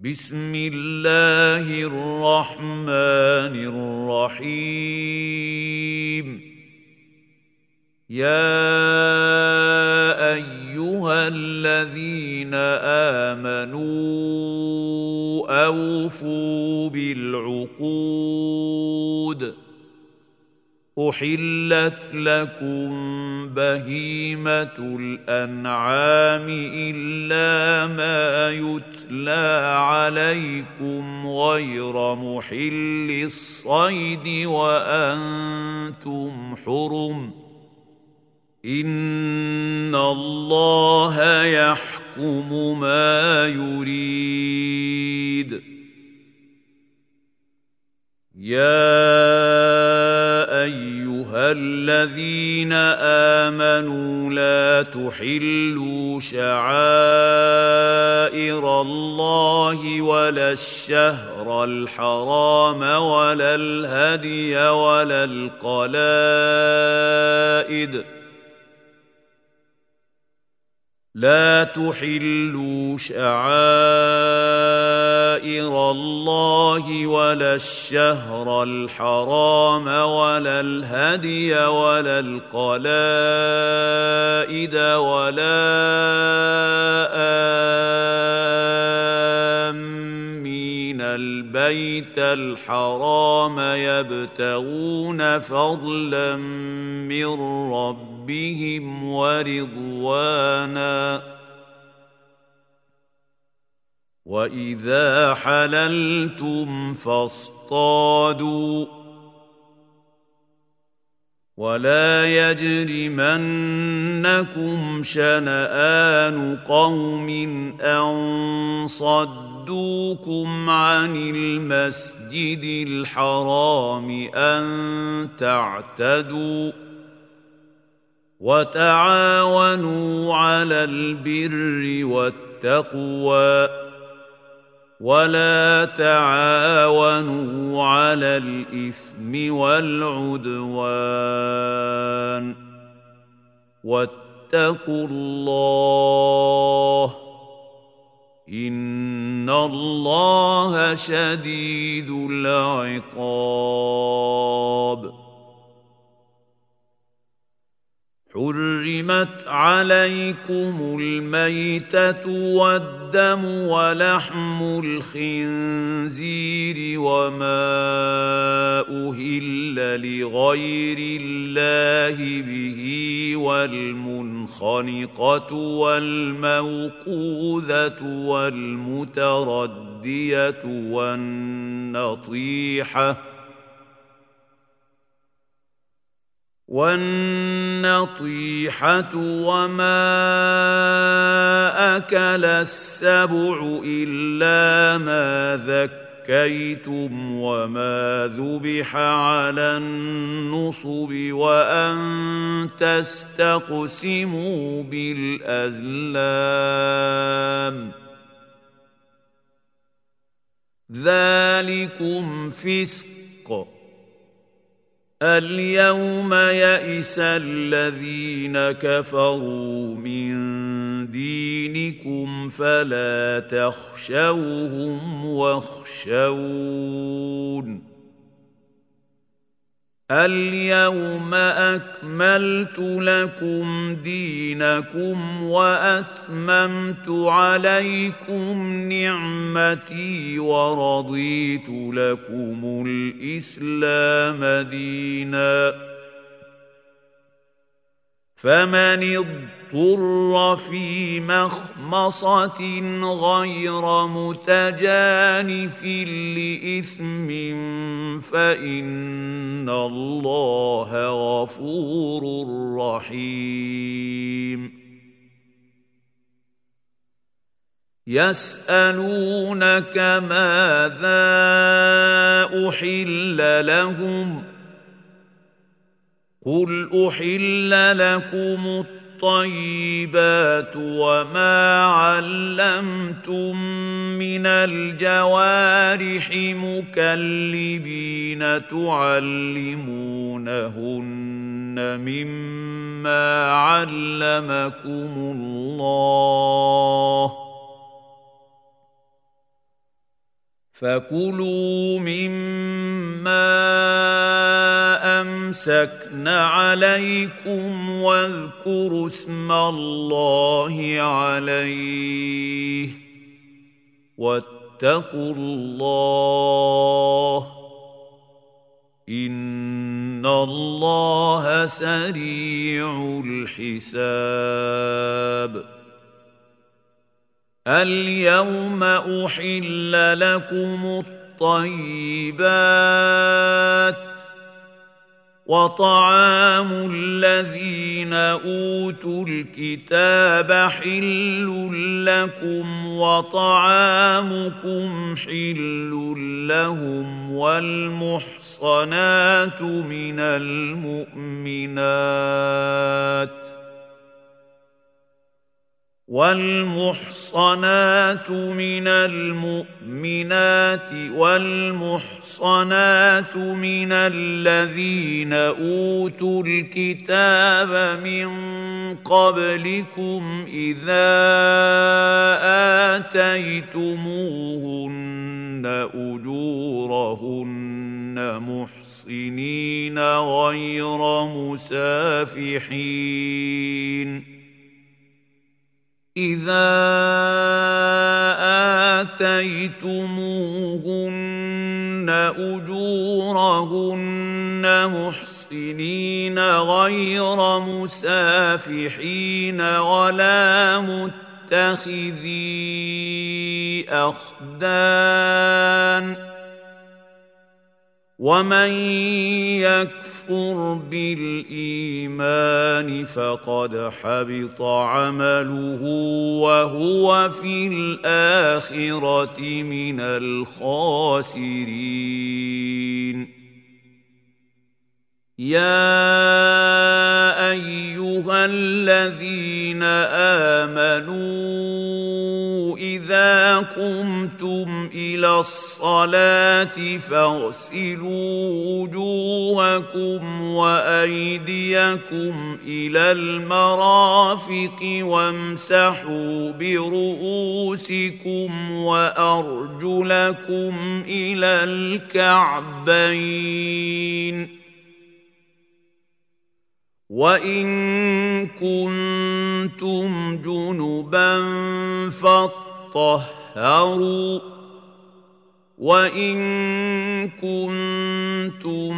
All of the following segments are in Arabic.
بسم الله الرحمن الرحيم يا أيها الذين آمنوا أوفوا بالعقود أحلت لكم بهيمة الأنعام إلا ما يتلى عليكم غير محل الصيد وأنتم حرم إن الله يحكم ما يريد يا أيها الذين آمنوا لا تحلوا شعائر الله ولا الشهر الحرام ولا الهدي ولا القلائد لا تحلوا شعائر الله ولا الشهر الحرام ولا الهدي ولا القلائد ولا آمين البيت الحرام يبتغون فضلا من ربهم ورضوانا وإذا حللتم فاصطادوا ولا يجرمنكم شنآن قوم أن صدوكم عن المسجد الحرام أن تعتدوا وتعاونوا على البر والتقوى ولا تعاونوا على الإثم والعدوان واتقوا الله إن الله شديد العقاب حرمت عليكم الميتة والدم ولحم الخنزير وما أهل لغير الله به والمنخنقة والموقوذة والمتردية والنطيحة وما أكل السبع إلا ما ذكيتم وما ذبح على النصب وأن تستقسموا بالأزلام ذلكم فسق اليوم يئس الذين كفروا من دينكم فلا تخشوهم واخشون اليوم أكملت لكم دينكم وأتممت عليكم نعمتي ورضيت لكم الإسلام دينا فمن اضطر في مخمصة غير متجانف لإثم فإن الله غفور رحيم يسألونك ماذا أحل لهم قل أحل لكم الطيبات وما علمتم من الجوارح مكلبين تعلمونهن مما علمكم الله فكلوا مما أمسكن عليكم واذكروا اسم الله عليه واتقوا الله إن الله سريع الحساب. اليوم أحل لكم الطيبات وطعام الذين أوتوا الكتاب حل لكم وطعامكم حل لهم والمحصنات من المؤمنات والمحصنات من الذين أوتوا الكتاب من قبلكم إذا آتيتموهن أجورهن محصنين غير مسافحين إذا آتيتموهن أجورهن محصنين غير مسافحين ولا متخذي أخدان ومن يكفر بالإيمان فقد حبط عمله وهو في الآخرة من الخاسرين. يا أيها الذين آمنوا إذا قمتم إلى الصلاة فاغسلوا وجوهكم وأيديكم إلى المرافق وامسحوا برؤوسكم وأرجلكم إلى الكعبين وإن كنتم جنبا فاطهروا وإن كنتم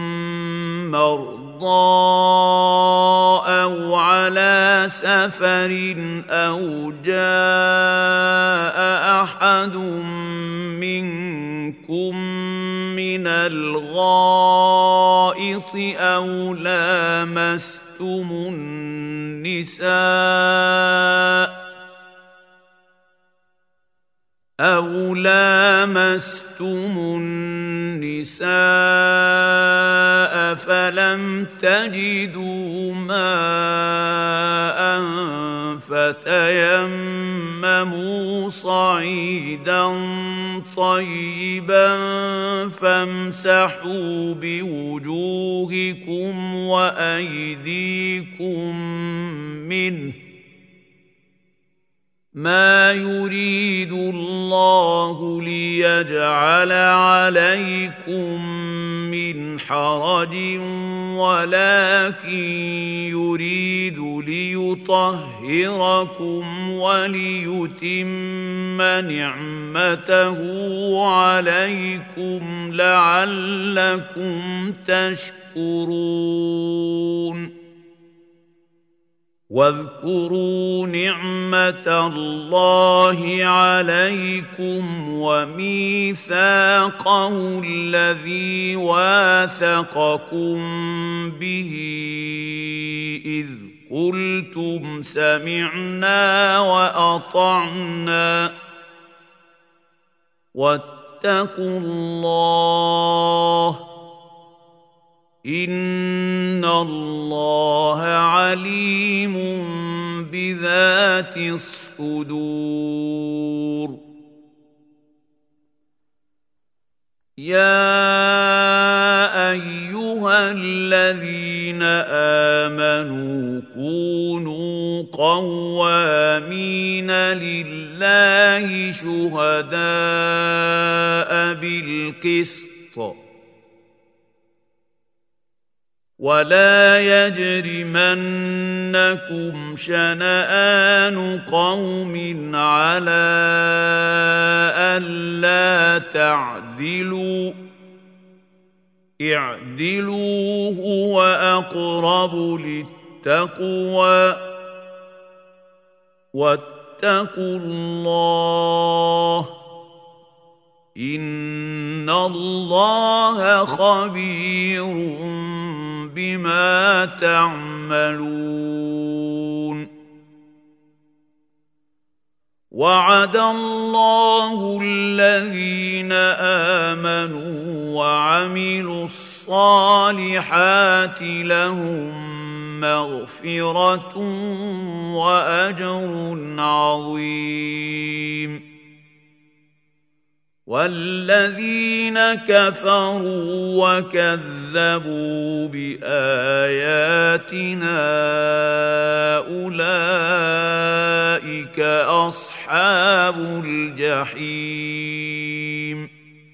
مرضى أو على سفر أو جاء أحد منكم من الغائط أو لامستم النساء فلم تجدوا ماء فتيمموا صعيدا طيبا فامسحوا بوجوهكم وأيديكم منه ما يريد الله ليجعل عليكم من حرج ولكن يريد ليطهركم وليتم نعمته عليكم لعلكم تشكرون. واذكروا نعمة الله عليكم وميثاقه الذي واثقكم به إذ قلتم سمعنا وأطعنا واتقوا الله إن الله عليم بذات الصدور. يا أيها الذين آمنوا كونوا قوامين لله شهداء بالقسط ولا يجرمنكم شنآن قوم على ألا تعدلوا اعدلوا هو أقرب للتقوى واتقوا الله إن الله خبير بما تعملون وعد الله الذين آمنوا وعملوا الصالحات لهم مغفرة وأجر عظيم والذين كفروا وكذبوا بآياتنا أولئك أصحاب الجحيم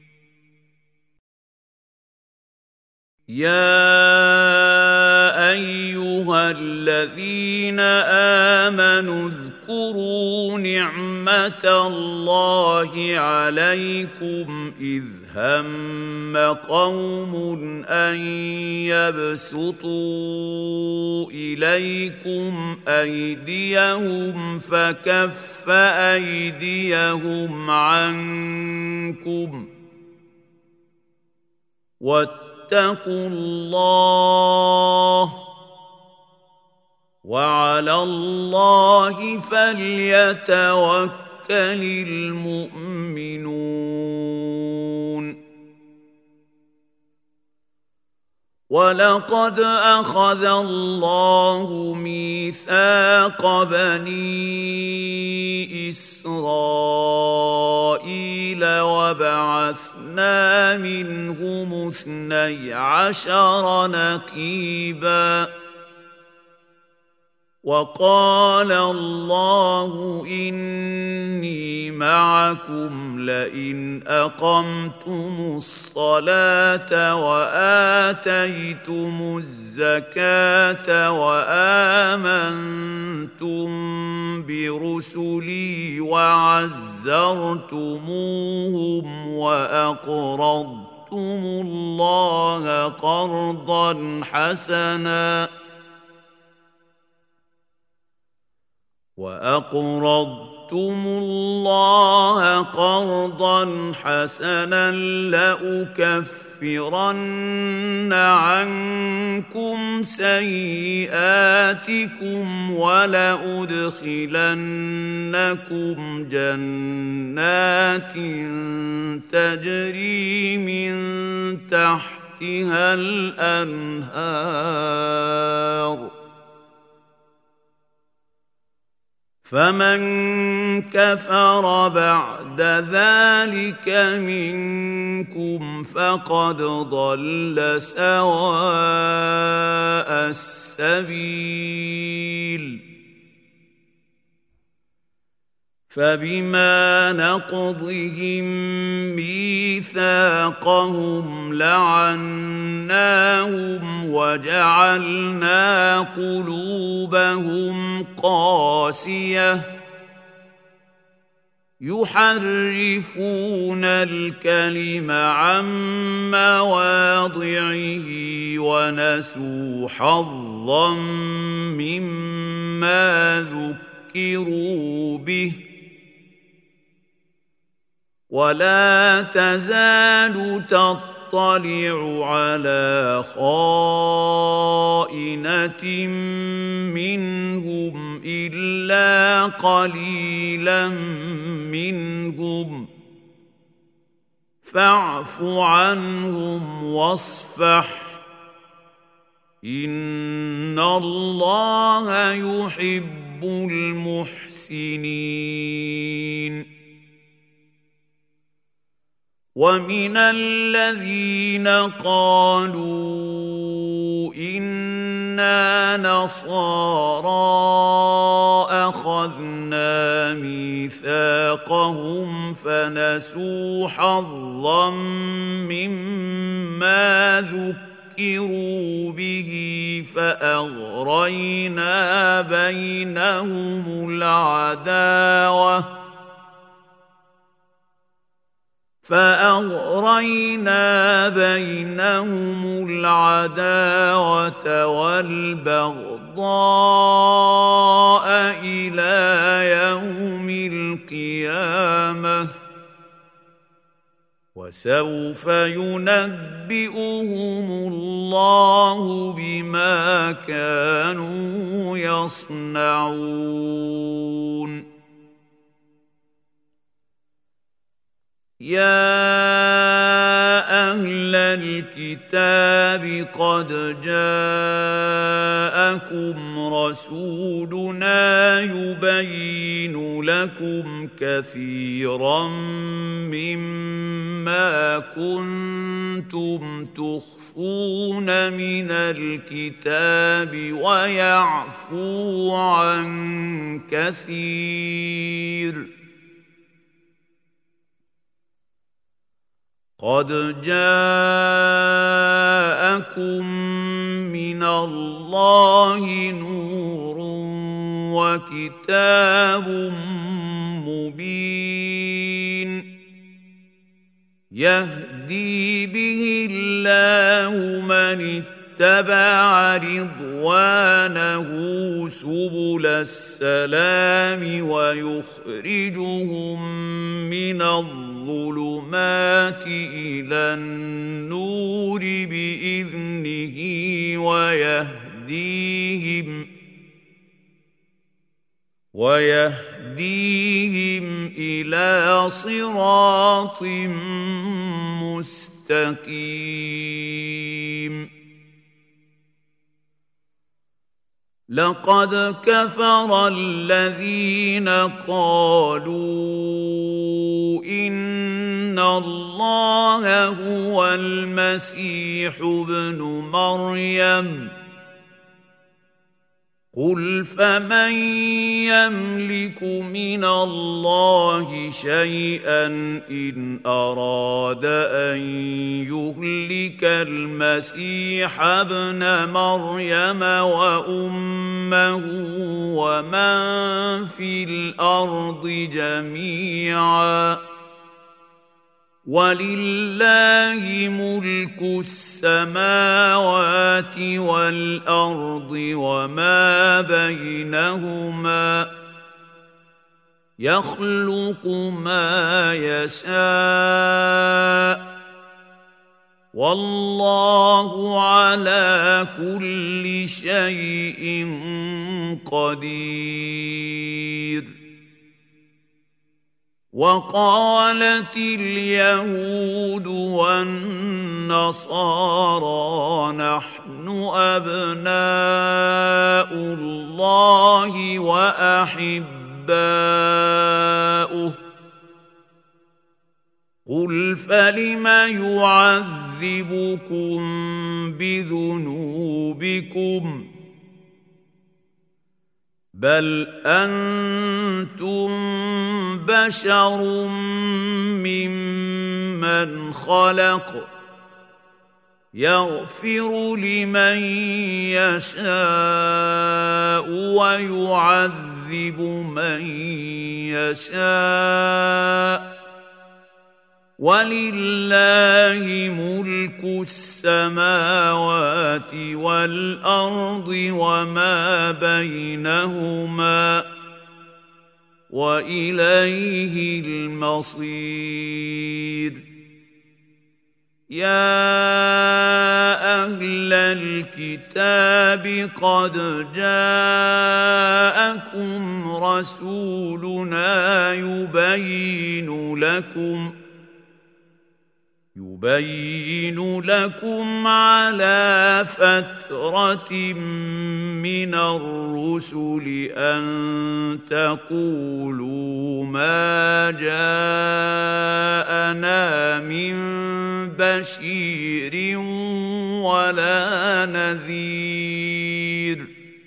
يا أيها الذين آمنوا اذكروا نعمة الله عليكم إذ هم قوم أن يبسطوا إليكم أيديهم فكف أيديهم عنكم واتقوا الله وعلى الله فليتوكل المؤمنون ولقد أخذ الله ميثاق بني إسرائيل وبعثنا منهم 12 نقيباً وقال الله إني معكم لئن أقمتم الصلاة وآتيتم الزكاة وآمنتم برسلي وعزرتموهم وأقرضتم الله قرضا حسنا لأكفرن عنكم سيئاتكم ولأدخلنكم جنات تجري من تحتها الأنهار فمن كفر بعد ذلك منكم فقد ضل سواء السبيل فبما نقضهم ميثاقهم لعناهم وجعلنا قلوبهم قاسية يحرفون الكلم عن مواضعه ونسوا حظا مما ذكروا به ولا تزال تطلع على خائنة منهم إلا قليلا منهم فاعف عنهم واصفح إن الله يحب المحسنين ومن الذين قالوا إنا نصارى أخذنا ميثاقهم فنسوا حظا مما ذكروا به فأغرينا بينهم العداوة والبغضاء إلى يوم القيامة وسوف ينبئهم الله بما كانوا يصنعون يا أهل الكتاب قد جاءكم رسولنا يبين لكم كثيرا مما كنتم تخفون من الكتاب ويعفو عن كثير قد جاءكم من الله نور وكتاب مبين يهدي به الله من اتبع رضوانه سبل السلام ويخرجهم من الظلمات إلى النور بإذنه ويهديهم إلى صراط مستقيم لقد كفر الذين قالوا إن الله هو المسيح ابن مريم قل فمن يملك من الله شيئا إن أراد أن يهلك المسيح ابن مريم وأمه ومن في الأرض جميعا ولله ملك السماوات والأرض وما بينهما يخلق ما يشاء والله على كل شيء قدير وقالت اليهود والنصارى نحن أبناء الله وأحباؤه قل فلم يعذبكم بذنوبكم بل أنتم بشر ممن خلق يغفر لمن يشاء ويعذب من يشاء ولله ملك السماوات والأرض وما بينهما وإليه المصير يا أهل الكتاب قد جاءكم رسولنا يبين لكم على فترة من الرسل أن تقولوا ما جاءنا من بشير ولا نذير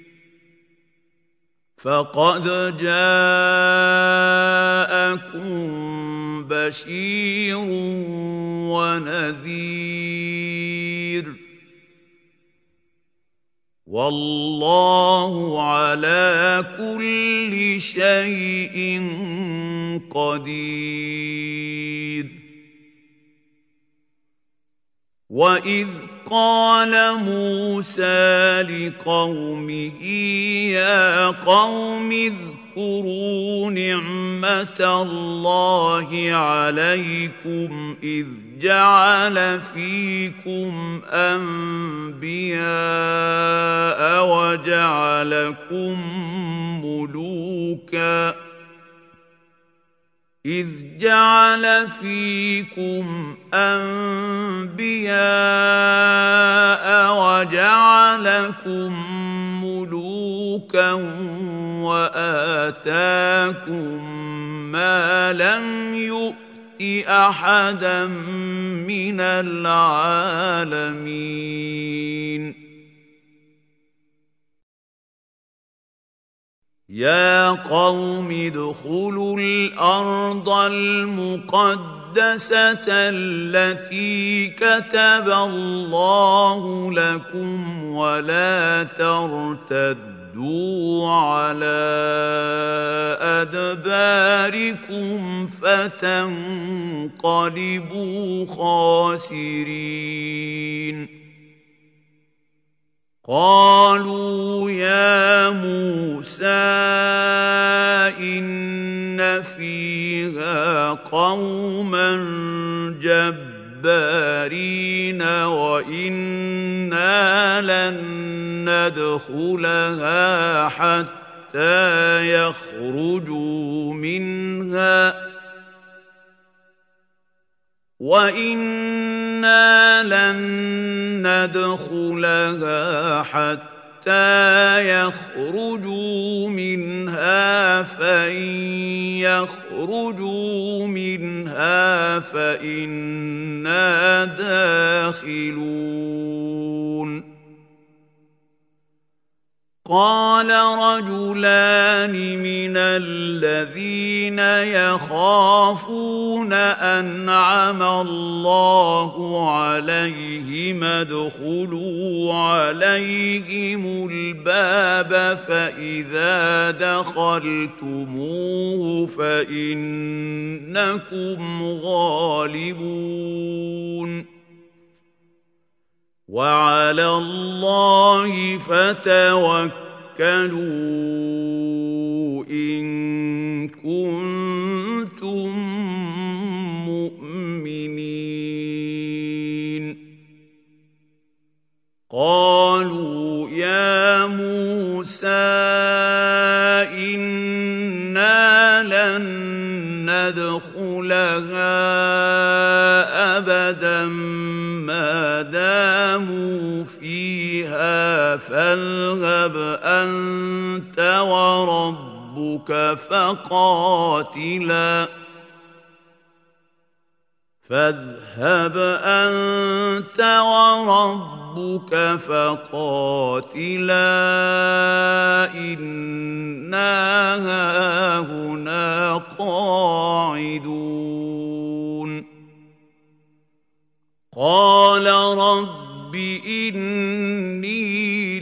فقد جاءكم بشير ونذير والله على كل شيء قدير. وإذ قال موسى لقومه يا قوم اذكروا نعمة الله عليكم إذ جعل فيكم أنبياء وجعلكم ملوكا وآتاكم ما لم يؤت أحدا من العالمين. يا قوم ادخلوا الأرض المقدسة التي كتب الله لكم ولا ترتدوا على أدباركم فتنقلبوا خاسرين. قالوا يا موسى إن فيها قوما جبارين وإنا لن ندخلها حتى يخرجوا منها وإنا لن ندخلها حتى يخرجوا منها فإن يخرجوا منها فإنا داخلون. قال رجلان من الذين يخافون أنعم الله عليهم ادخلوا عليهم الباب فإذا دخلتموه فإنكم غالبون وعلى الله فتوكلوا إن كنتم مؤمنين. قالوا يا موسى إنا لن ندخلها أبدا ما داموا فيها فاذهب أنت وربك فقاتلا إنا هاهنا قاعدون. قال رب إني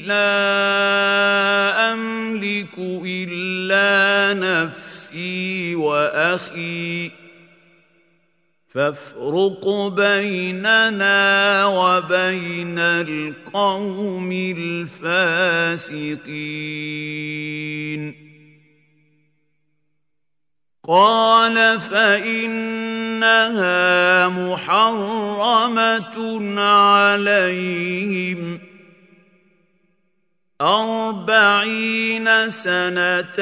لا أملك إلا نفسي وأخي فافرق بيننا وبين القوم الفاسقين. قال فإنها محرمة عليهم 40 سنة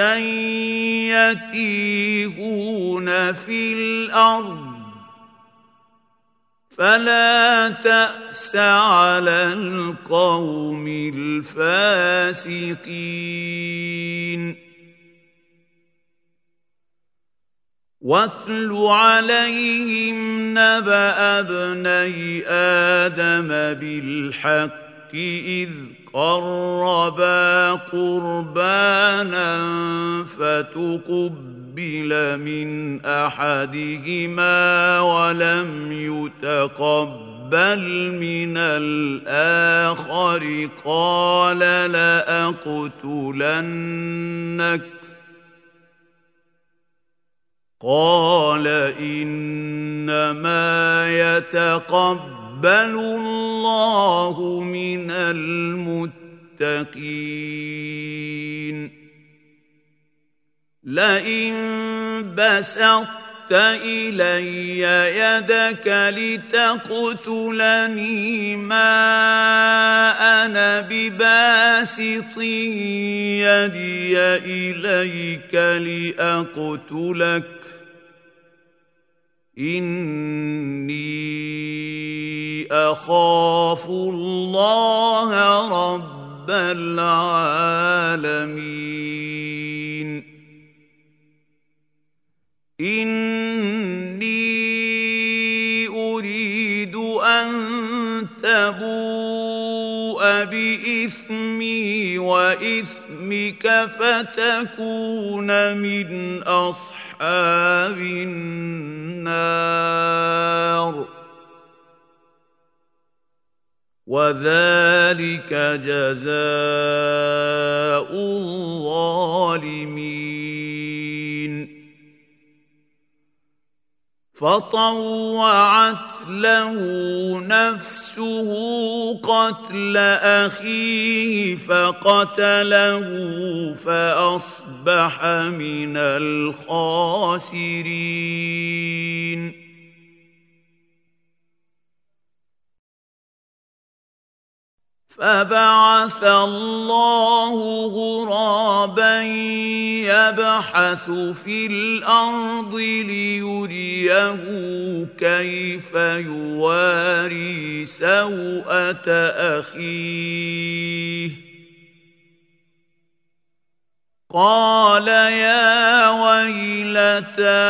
يتيهون في الأرض فلا تأس على القوم الفاسقين واتل عليهم نبأ ابني آدم بالحق إذ قربا قربانا فتقبل من أحدهما ولم يتقبل من الآخر قال لأقتلنك قال إنما يتقبل الله من المتقين لئن بسطت إلي يدك لتقتلني ما أنا بباسط يدي إليك لأقتلك إني أخاف الله رب العالمين إني أريد أن تبوء بإثمي وإثمك فتكون من أصحاب النار وذلك جزاء الظالمين فطوعت له نفسه قتل أخيه فقتله فأصبح من الخاسرين فبعث الله غرابا يبحث في الأرض ليريه كيف يواري سوءة أخيه قال يا ويلتى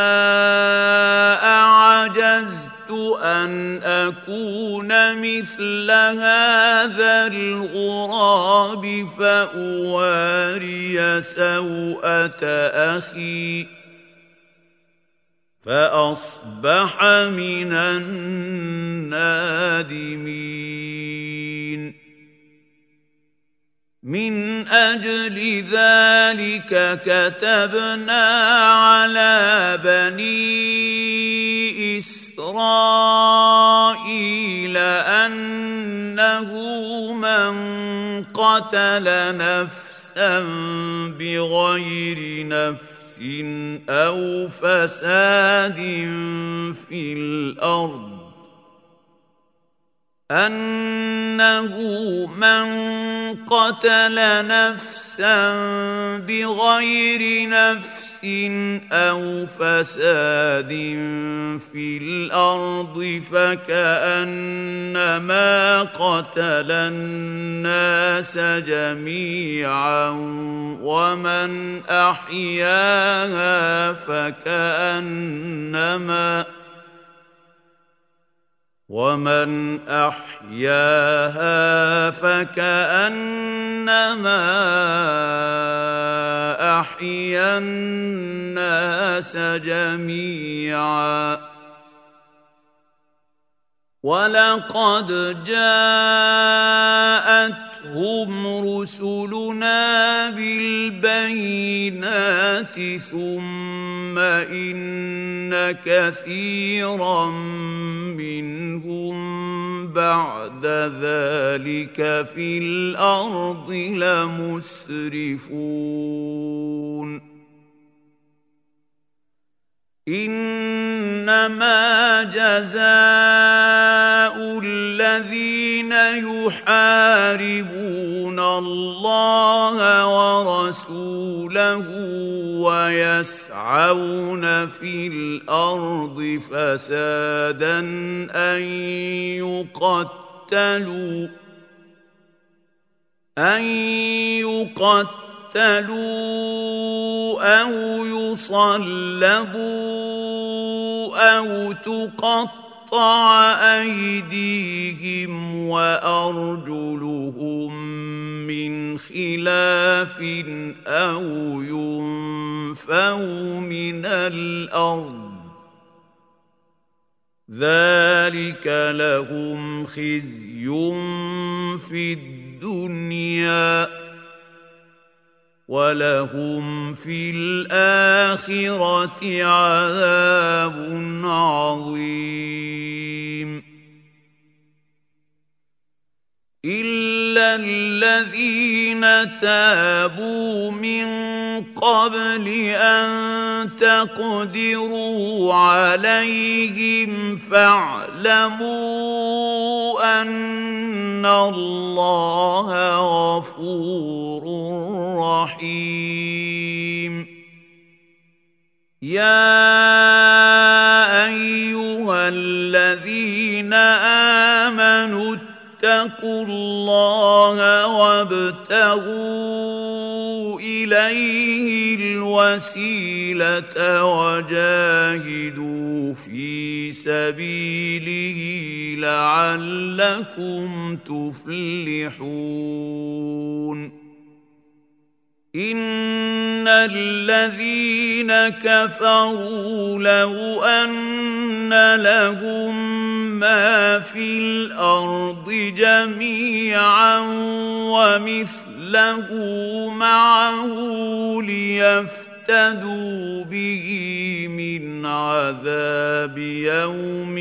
أعجزت أن أكون مثل هذا الغراب فأواري سوءة أخي فأصبح من النادمين من أجل ذلك كتبنا على بني إسرائيل أنه من قتل نفسا بغير نفس أو فساد في الأرض أنه من قتل نفسا بغير نفس أو فساد في الأرض فكأنما قتل الناس جميعا ومن أحياها فكأنما أحيا الناس جميعا ولقد جاءتهم رسلنا بالبينات ثم إن كثيرا منهم بعد ذلك في الأرض لمسرفون إنما جزاء الذين يحاربون الله ورسوله ويسعون في الأرض فسادا أن يقتلوا أو يصلبوا أو تقطع أيديهم وأرجلهم من خلاف أو ينفوا من الأرض ذلك لهم خزي في الدنيا ولهم في الآخرة عذاب عظيم إلا الذين تابوا من قبل أن تقدروا عليهم فاعلموا أن الله غفور رحيم يا أيها الذين آمنوا اتقوا الله وابتغوا إليه الوسيلة وجاهدوا في سبيله لعلكم تفلحون إن الذين كفروا لو أن لهم ما في الأرض جميعا ومثله معه ليفتدوا به من عذاب يوم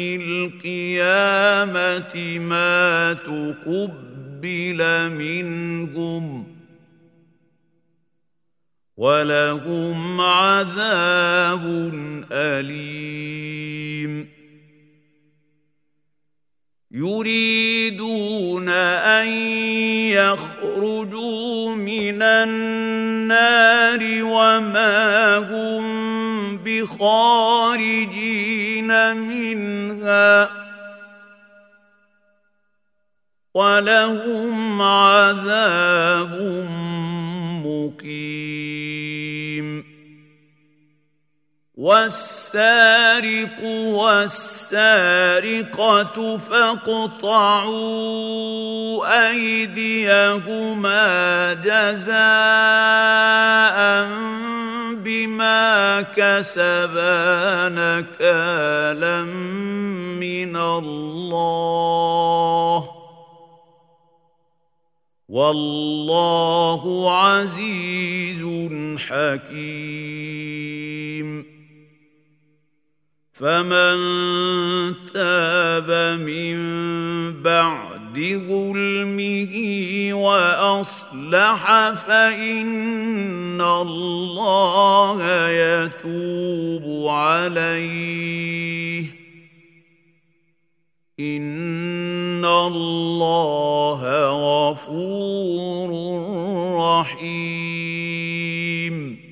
القيامة ما تقبل منهم ولهم عذاب أليم يريدون أن يخرجوا من النار وما هم بخارجين منها ولهم عذاب مقيم والسارق والسارقة فاقطعوا أيديهما جزاء بما كسبا نكالا من الله والله عزيز حكيم فمن تاب من بعد ظلمه وأصلح فإن الله يتوب عليه إن الله غفور رحيم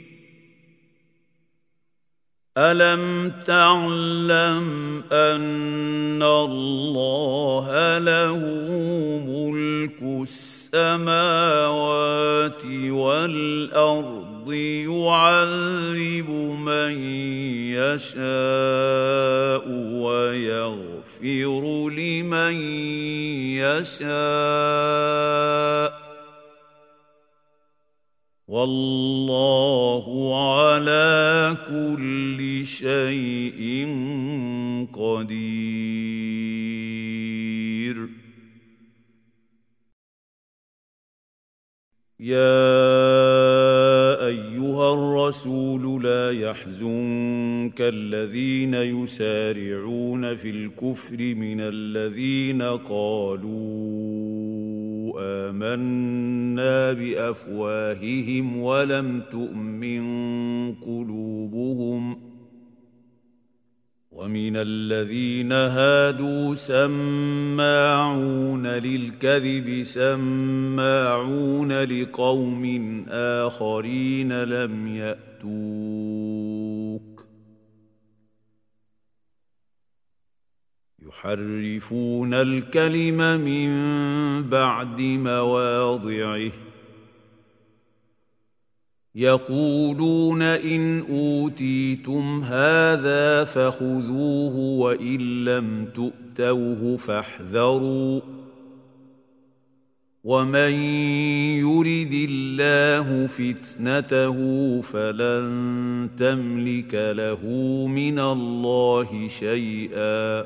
ألم تعلم أن الله له ملك السماوات والأرض يعذب من يشاء ويغفر لمن يشاء والله على كل شيء قدير يا أيها الرسول لا يحزنك الذين يسارعون في الكفر من الذين قالوا آمنا بأفواههم ولم تؤمن قلوبهم ومن الذين هادوا سماعون للكذب سماعون لقوم آخرين لم يأتوك يحرفون الكلم من بعد مواضعه يقولون إن أوتيتم هذا فخذوه وإن لم تؤتوه فاحذروا ومن يرد الله فتنته فلن تملك له من الله شيئا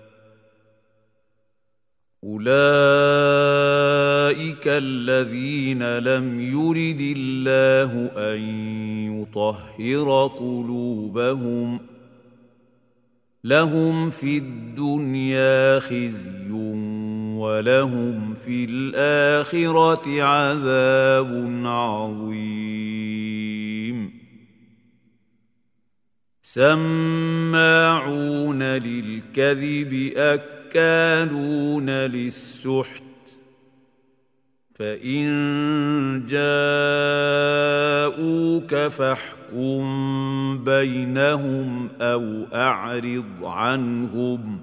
أولئك الذين لم يرد الله أن يطهر قلوبهم لهم في الدنيا خزي ولهم في الآخرة عذاب عظيم سماعون للكذب أكالون للسحت فإن جاءوك فاحكم بينهم أو أعرض عنهم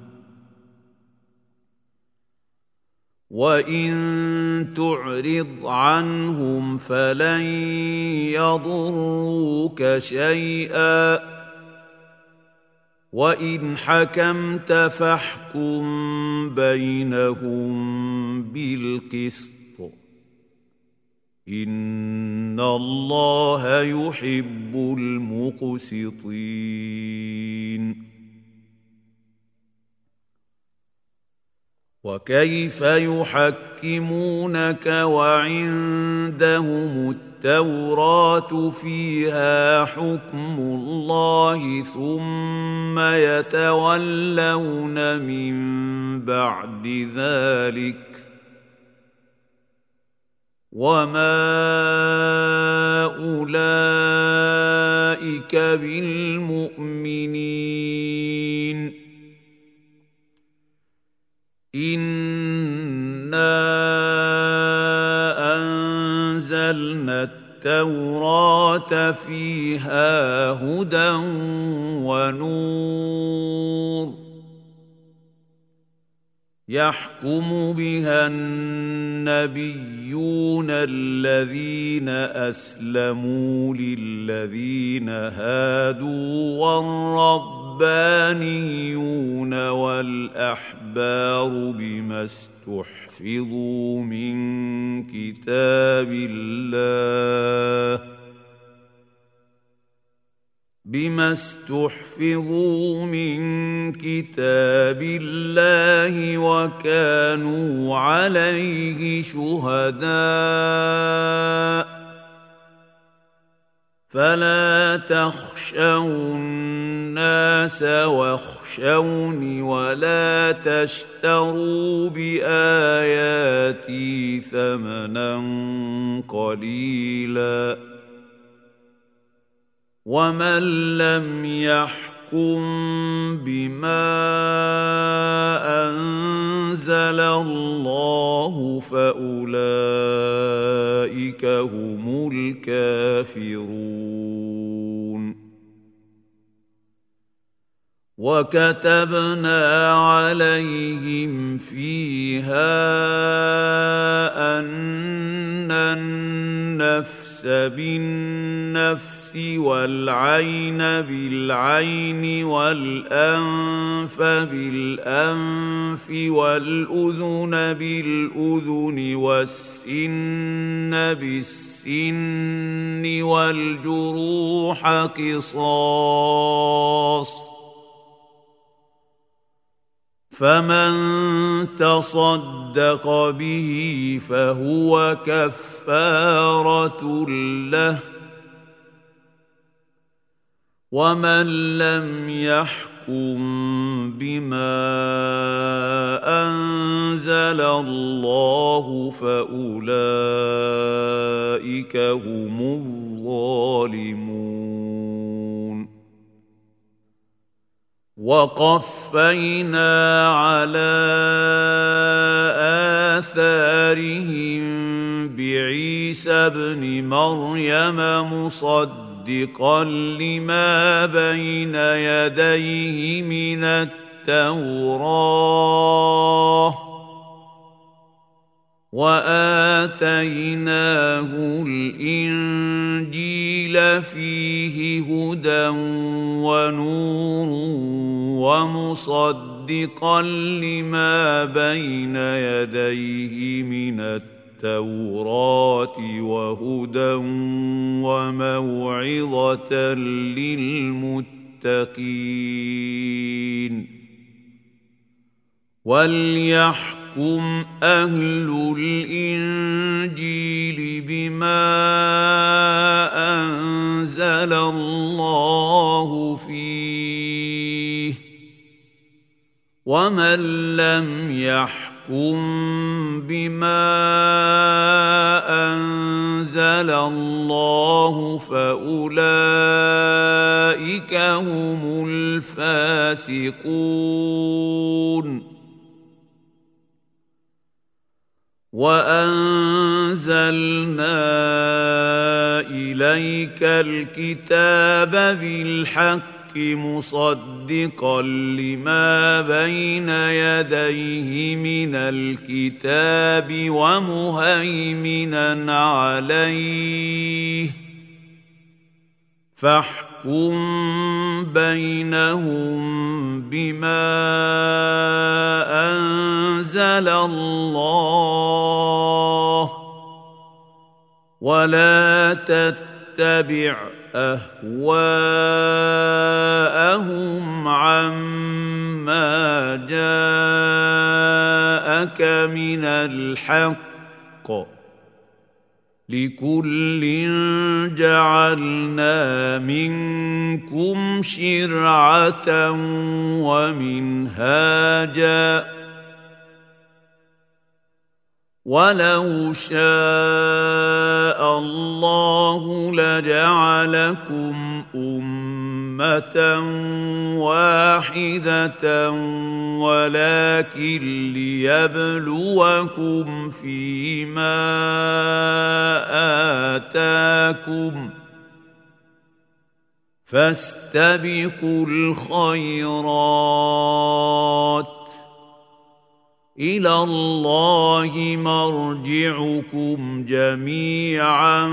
وإن تعرض عنهم فلن يضروك شيئا وإن حكمت فاحكم بينهم بالقسط إن الله يحب المقسطين وكيف يحكمونك وعندهم التوراة فيها حكم الله ثم يتولون من بعد ذلك وما أولئك بالمؤمنين إنا أنزلنا التوراة فيها هدى ونور يحكم بها النبيون الذين أسلموا للذين هادوا والربانيون والأحبار بما استحفظوا من كتاب الله وكانوا عليه شهداء فلا تخشوا الناس واخشوني ولا تشتروا بآياتي ثمنا قليلا ومن لم يحكم بما أنزل الله فأولئك هم الكافرون وكتبنا عليهم فيها أن النفس بالنفس والعين بالعين والأنف بالأنف والأذن بالأذن والسن بالسن والجروح قصاص فمن تصدق به فهو كفارة له ومن لم يحكم بما أنزل الله فأولئك هم الظالمون وقفينا على آثارهم بعيسى ابن مريم مصدقا لما بين يديه من التوراة وآتيناه الإنجيل فيه هدى ونور ومصدقا لما بين يديه من التوراة وهدى وموعظة للمتقين وليحكم أهل الإنجيل بما أنزل الله فيه ومن لم يحكم بما أنزل الله فأولئك هم الفاسقون وأنزلنا إليك الكتاب بالحق مصدقا لما بين يديه من الكتاب ومهيمنا عليه فاحكم بينهم بما أنزل الله ولا تتبع أهواءهم عما جاءك من الحق لكل جعلنا منكم شرعة ومنهاجا ولو شاء الله لجعلكم أمة واحدة ولكن ليبلوكم فيما آتاكم فاستبقوا الخيرات إلى الله مرجعكم جميعا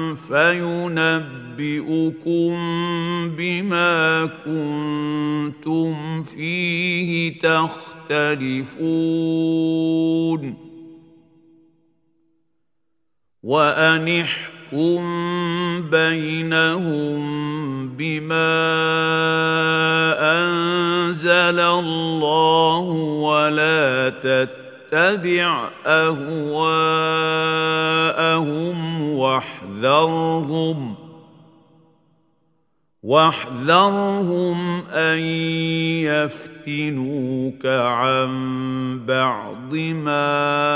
فينبئكم بما كنتم فيه تختلفون وأن احكم بينهم بما أنزل الله ولا تتبع أهواءهم واحذرهم أن يفتنوك عن بعض ما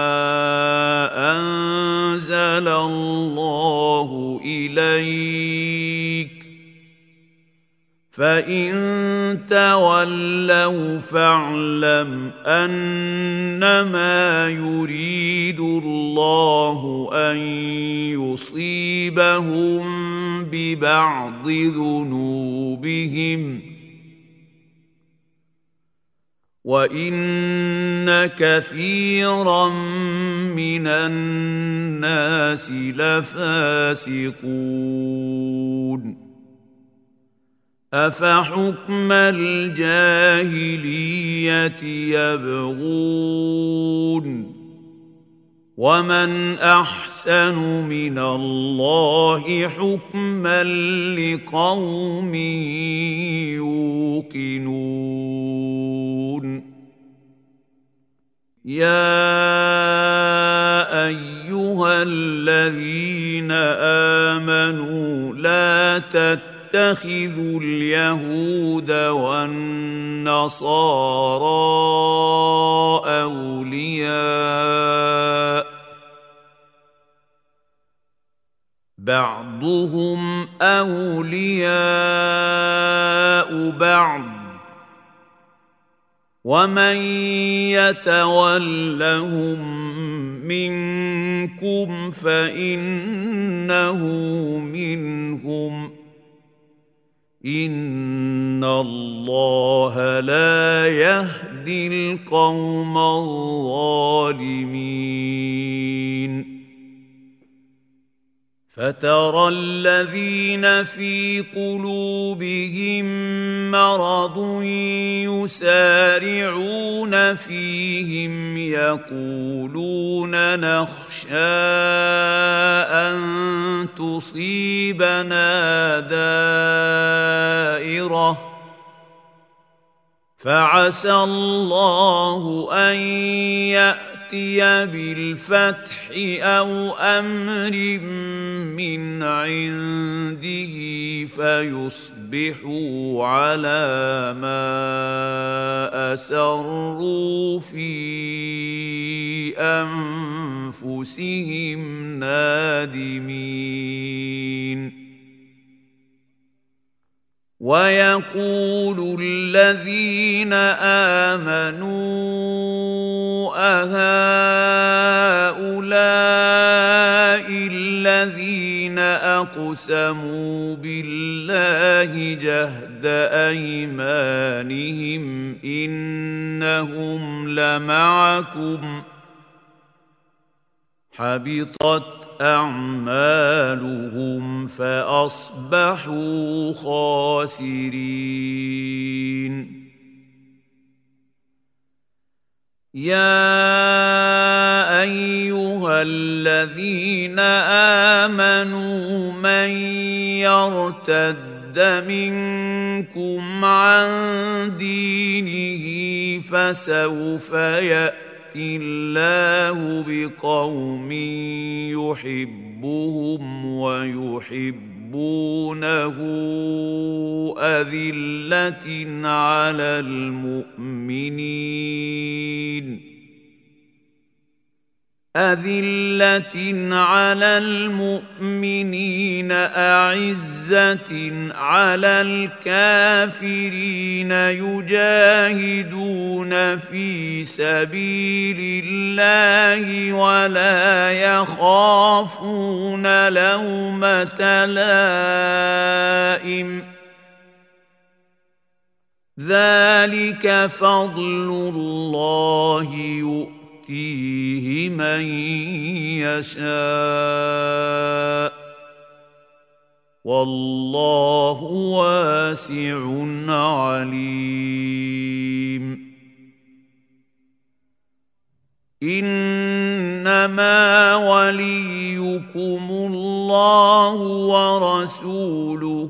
أنزل الله إليك فإن تولوا فاعلم أنما يريد الله أن يصيبهم ببعض ذنوبهم وإن كثيرا من الناس لفاسقون أفحكم الجاهلية يبغون ومن أحسن من الله حكما لقوم يوقنون يا أيها الذين آمنوا لا تتخذوا اليهود والنصارى أولياء بعضهم أولياء بعض ومن يتولهم منكم فإنه منهم إن الله لا يهدي القوم الظالمين فترى الذين في قلوبهم مرض يسارعون فيهم يقولون نخشى أن تصيبنا دائرة فعسى الله أن يأتي بالفتح أو أمر من عنده فيصبحوا على ما أسروا في أنفسهم نادمين ويقول الذين آمنوا أهؤلاء الذين أقسموا بالله جهد أيمانهم إنهم لمعكم حبطت أعمالهم فأصبحوا خاسرين يا أيها الذين آمنوا من يرتد منكم عن دينه فسوف يأتي الله بقوم يحبهم ويحبونه أذلة على المؤمنين أعزة على الكافرين يجاهدون في سبيل الله ولا يخافون لومة لائم ذلك فضل الله يؤتيه من يشاء والله واسع عليم إنما وليكم الله ورسوله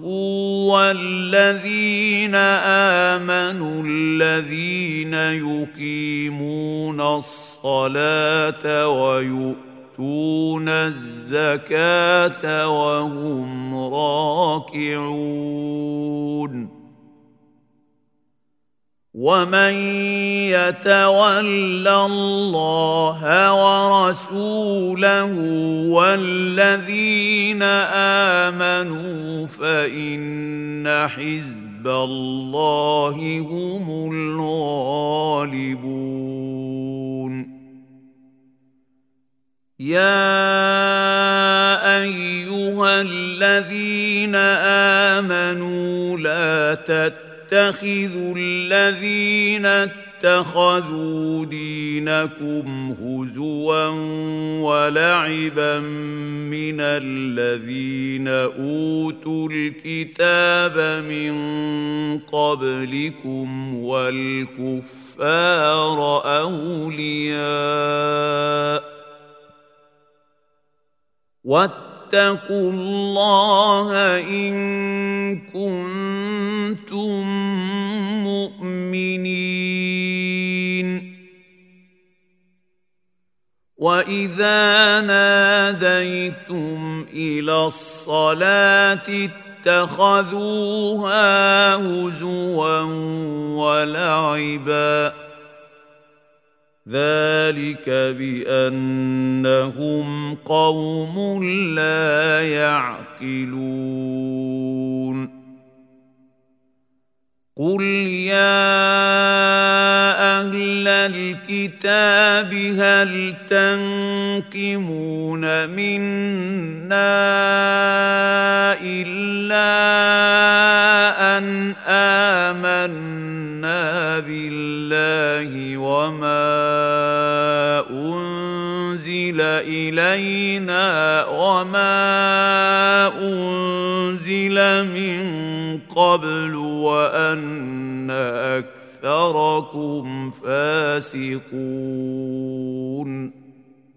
والذين آمنوا الذين يقيمون الصلاة ويؤتون الزكاة وهم راكعون ومن يتول الله ورسوله والذين آمنوا فإن حزب الله هم الغالبون يا أيها الذين آمنوا لا تتخذوا الذين اتخذوا دينكم هزوا ولعبا من الذين أوتوا الكتاب من قبلكم والكفار أولياء واتقوا الله إن كنتم مؤمنين وإذا ناديتم إلى الصلاة اتخذوها هزوا ولعبا ذلك بأنهم قوم لا يعقلون قل يا أهل الكتاب هل تنقمون منا إلا أن آمنا بالله وما أنزل إلينا وما أنزل من قبل وأن أكثركم فاسقون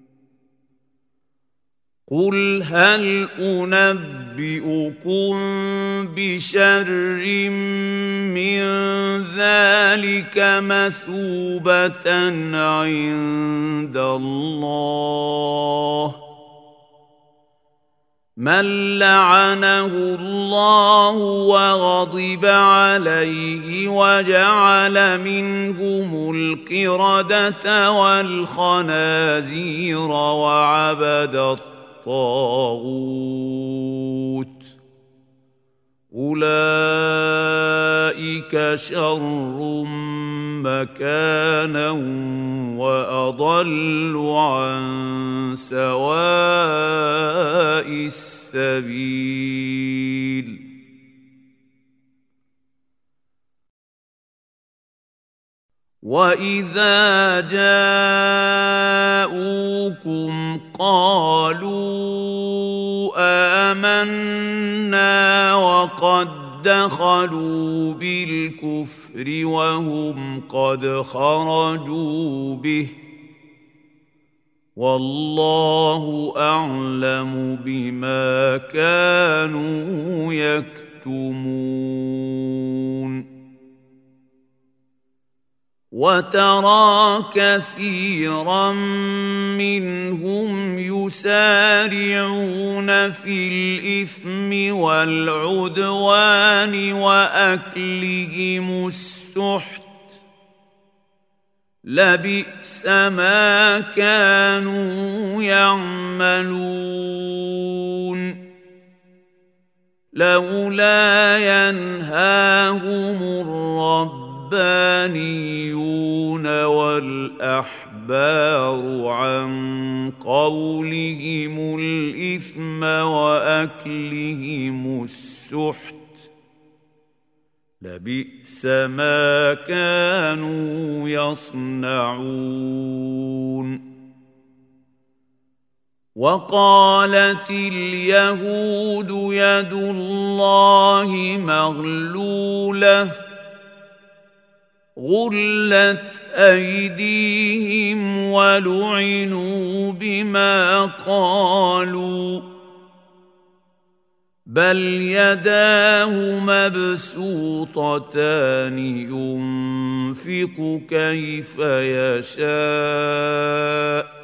قل هل أنبئكم بشر من ذلك مثوبة عند الله من لعنه الله وغضب عليه وجعل منهم القردة والخنازير وعبد الطاغوت أولئك شر مكانا وأضل عن سواء السبيل وإذا جاءوكم قالوا آمنا وقد دخلوا بالكفر وهم قد خرجوا به والله أعلم بما كانوا يكتمون وترى كثيرا منهم يسارعون في الإثم والعدوان وأكلهم السحت لبئس ما كانوا يعملون لولا ينهاهم الربانيون والأحبار عن قولهم الإثم وأكلهم السحت لبئس ما كانوا يصنعون وقالت اليهود يد الله مغلولة غلت أيديهم ولعنوا بما قالوا بل يداه مبسوطتان ينفق كيف يشاء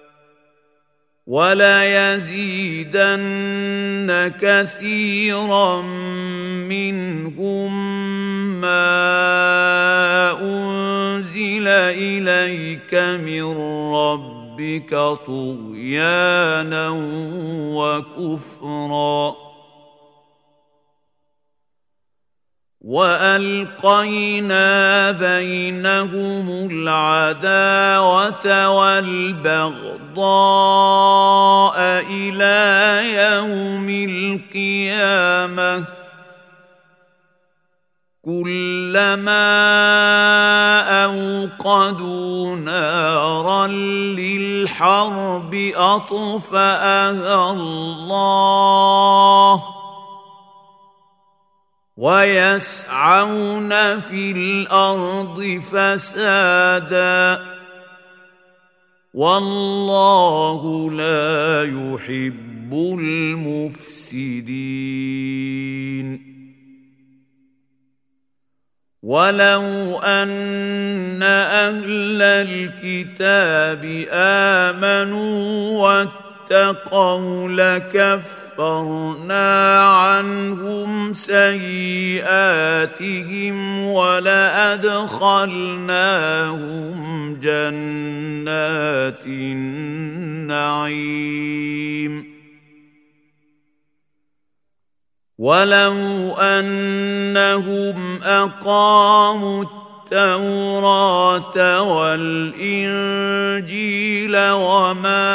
وليزيدن كثيرا منهم ما أنزل إليك من ربك طغيانا وكفرا وألقينا بينهم العداوة والبغضاء إلى يوم القيامة كلما أوقدوا نارا للحرب أطفأها الله ويسعون في الأرض فسادا والله لا يحب المفسدين ولو أن أهل الكتاب آمنوا واتقوا لكفرنا عنهم سيئاتهم ولأدخلناهم جنات النعيم ولو أنهم أقاموا التوراة والإنجيل وما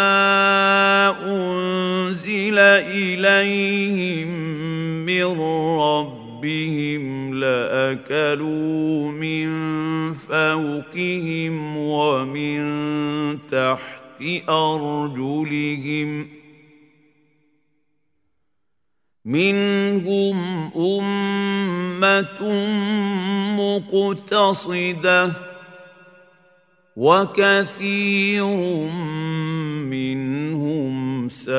أنزل إليهم من ربهم لأكلوا من فوقهم ومن تحت أرجلهم منهم أمة مقتصدة وكثير منهم ساء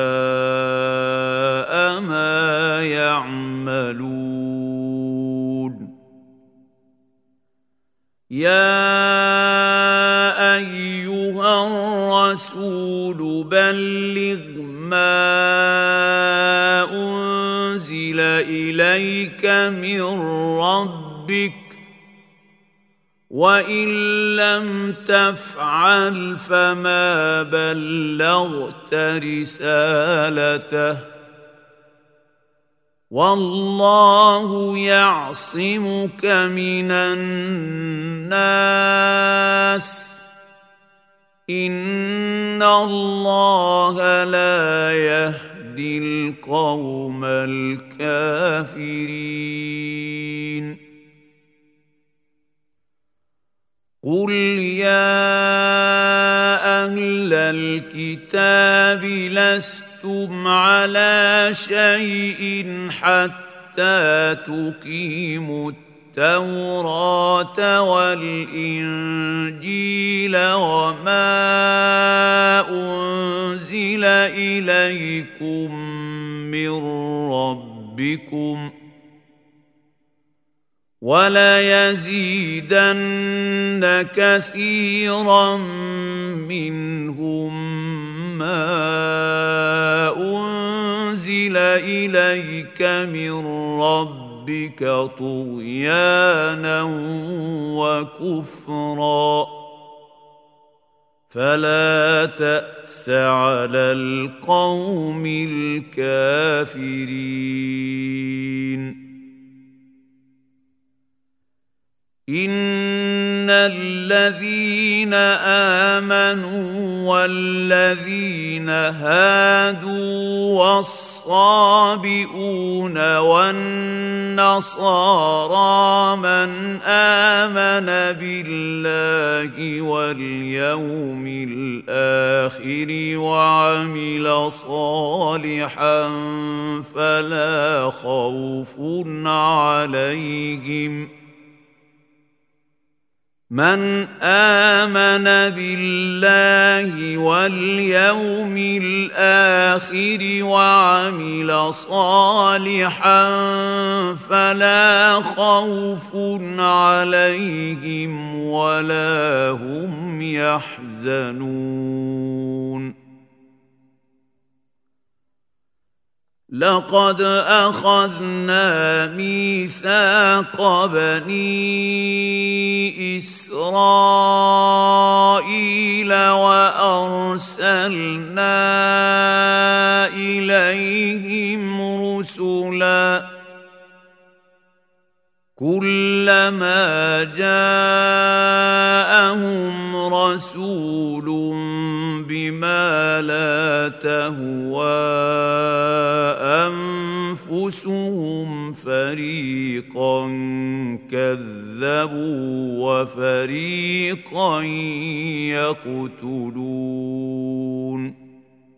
ما يعملون يا أيها الرسول بلغ ما أنزل إليك من ربك وإن لم تفعل فما بلغت رسالته والله يعصمك من الناس إن الله لا يهدي القوم الكافرين قل يا أهل الكتاب لستم على شيء حتى تقيموا التوراة والإنجيل وما أنزل إليكم من ربكم وليزيدن كثيرا منهم ما أنزل إليك من ربك طغيانا وكفرا فلا تأس على القوم الكافرين إن الذين آمنوا والذين هادوا والصابئون والنصارى من آمن بالله واليوم الآخر وعمل صالحا فلا خوف عليهم من آمن بالله واليوم الآخر وعمل صالحا فلا خوف عليهم ولا هم يحزنون لقد أخذنا ميثاق بني إسرائيل وأرسلنا إليهم رسلا كلما جاءهم رسول بما لا تهوى أنفسهم فريقا كذبوا وفريقا يقتلون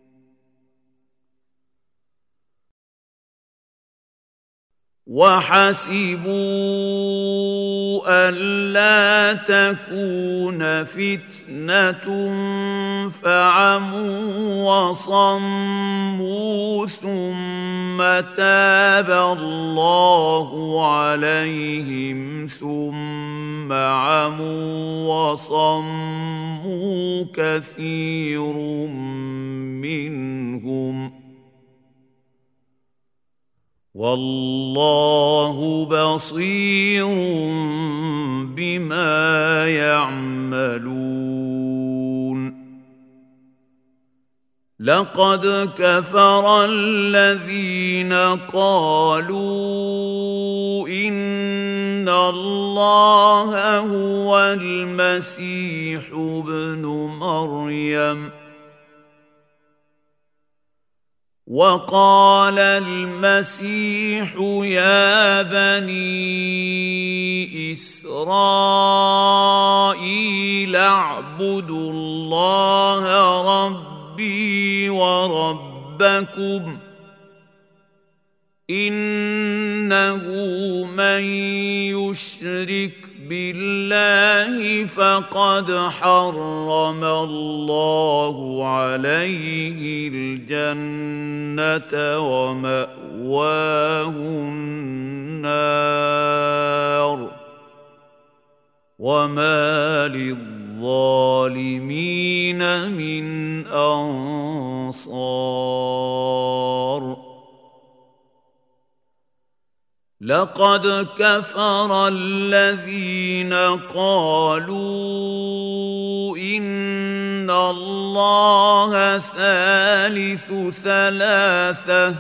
وحسبوا ألا تكون فتنة فعموا وصموا ثم تاب الله عليهم ثم عموا وصموا كثير منهم والله بصير بما يعملون لقد كفر الذين قالوا إن إن الله هو المسيح ابن مريم. وقال المسيح يا بني إسرائيل اعبدوا الله ربي وربكم إنه من يشرك بالله فقد حرم الله عليه الجنة ومأواه النار وما للظالمين من أنصار. لقد كفر الذين قالوا إن الله ثالث ثلاثة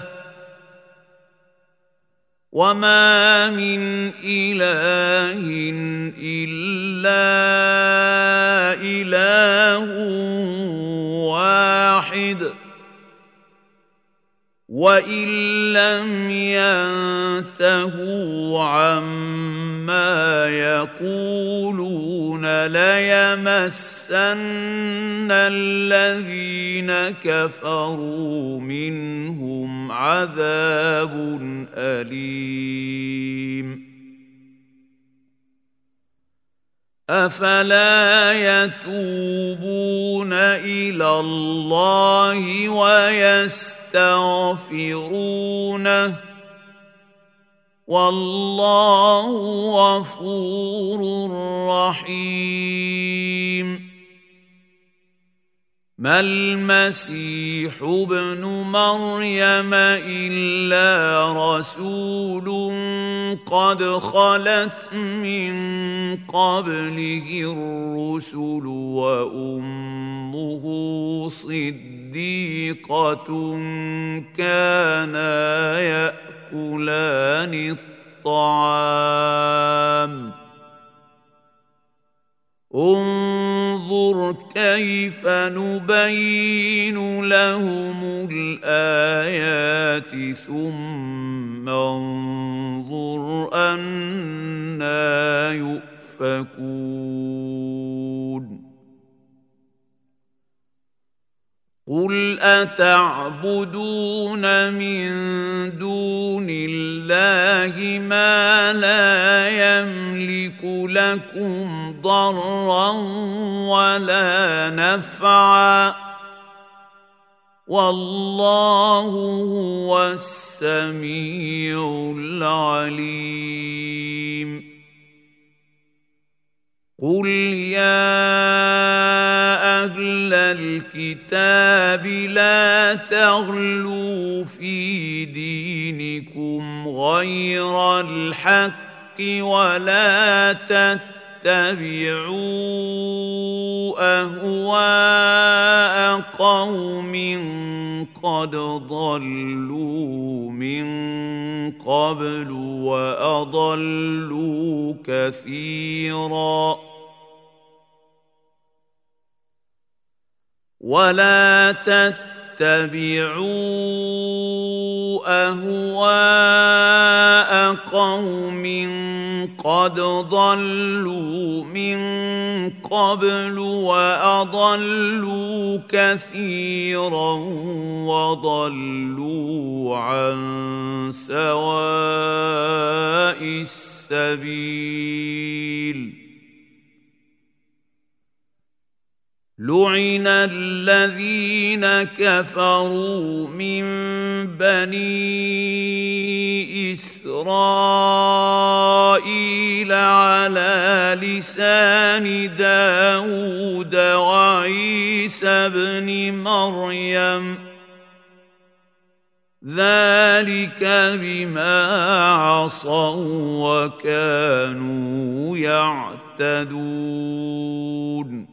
وما من إله إلا إله واحد وإن لم ينتهوا عما يقولون ليمسن الذين كفروا منهم عذاب أليم. أفلا يتوبون إلى الله ويستغفرونه والله غفور رحيم. ما المسيح ابن مريم إلا رسول قد خلت من قبله الرسل وأمه صديقة كانا يأكلان الطعام. انظر كيف نبين لهم الآيات ثم انظر أنى يؤفكون. قل أتعبدون من دون الله ما لا يملك لكم ضرا ولا نفعا والله هو السميع العليم. قل يا أهل الكتاب لا تغلوا في دينكم غير الحق ولا تتبعوا أهواء قوم قد ضلوا من قبل وأضلوا كثيرا. ولا تتبعوا أهواء قوم قد ضلوا من قبل وأضلوا كثيرا وضلوا عن سواء السبيل. لعن الذين كفروا من بني إسرائيل على لسان داود وعيسى بن مريم ذلك بما عصوا وكانوا يعتدون.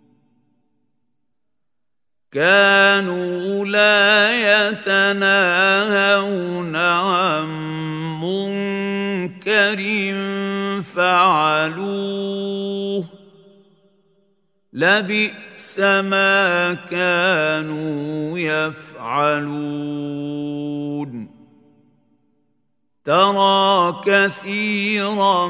كانوا لا يتناهون عن منكر فعلوه لبئس ما كانوا يفعلون ترى كثيرا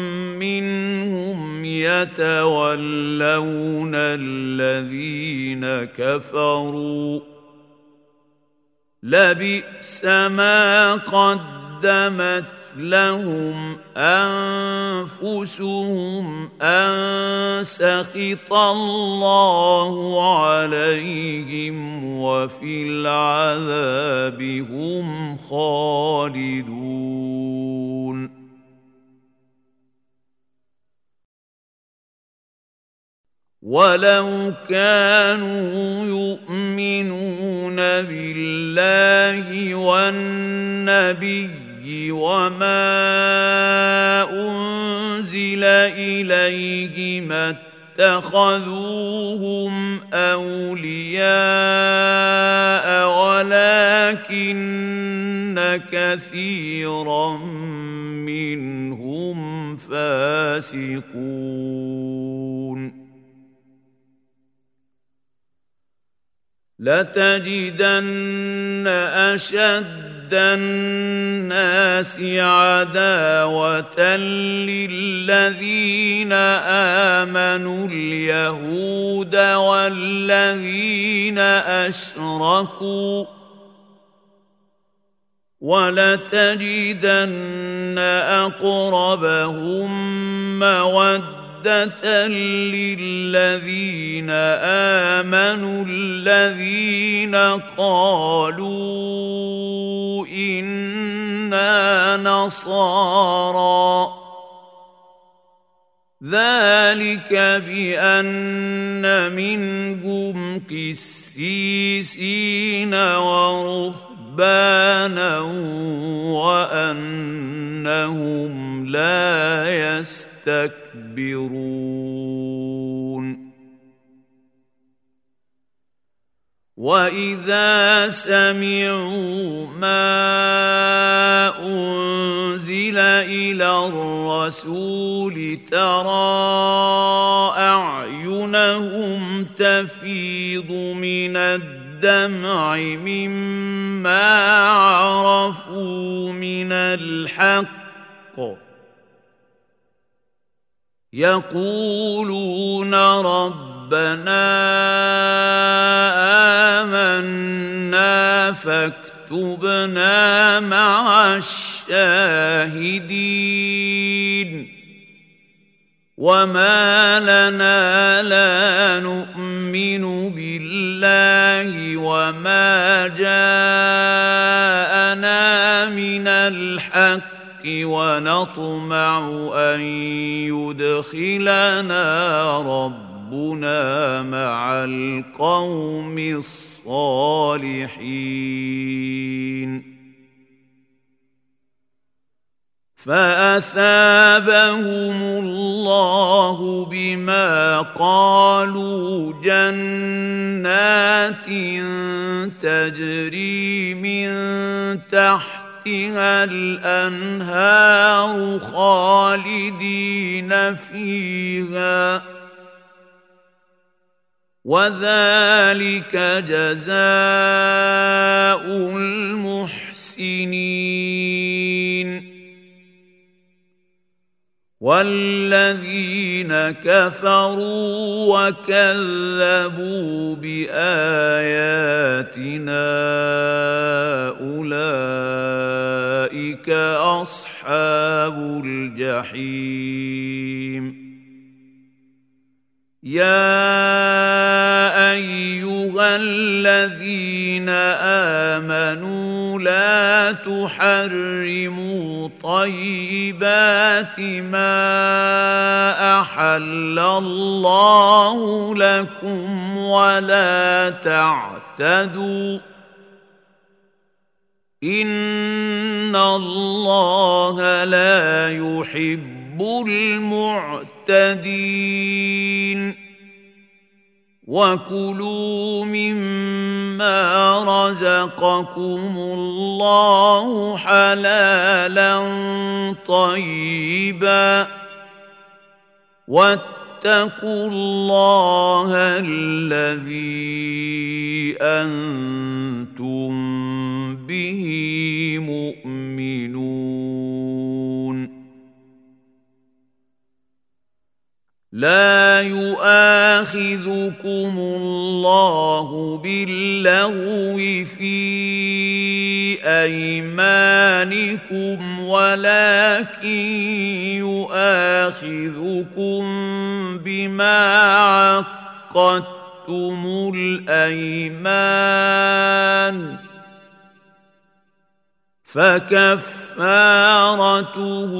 منهم يتولون الذين كفروا لبئس ما قدمت لهم أنفسهم أن سخط الله عليهم وفي العذاب هم خالدون ولو كانوا يؤمنون بالله والنبي وما أنزل إليه ما اتخذوهم أولياء ولكن كثيرا منهم فاسقون لتجدن أشد الناس عداوة للذين آمنوا اليهود والذين أشركوا ولتجدن أقربهم مودة للذين آمنوا الذين قالوا إنا نصارى ذلك بأن منهم قسيسين ورهبانا وأنهم لا يستكبرون وإذا سمعوا ما أنزل إلى الرسول ترى أعينهم تفيض من الدمع مما عرفوا من الحق يقولون ربنا آمنا فاكتبنا مع الشاهدين وما لنا لا نؤمن بالله وما جاءنا من الحق ونطمع أن يدخلنا ربنا مع القوم الصالحين فأثابهم الله بما قالوا جنات تجري من تحتها الأنهار خالدين فيها وذلك جزاء المحسنين والذين كفروا وكذبوا بآياتنا أولئك أصحاب الجحيم يا أيها الذين آمنوا لا تحرموا طيبات ما أحل الله لكم ولا تعتدوا إن الله لا يحب المعتدين وكلوا مما رزقكم الله حلالا طيبا واتقوا الله الذي أنتم به مؤمنون لا يؤاخذكم الله باللغو في أيمانكم ولكن يؤاخذكم بما عقدتم الأيمان فكفارته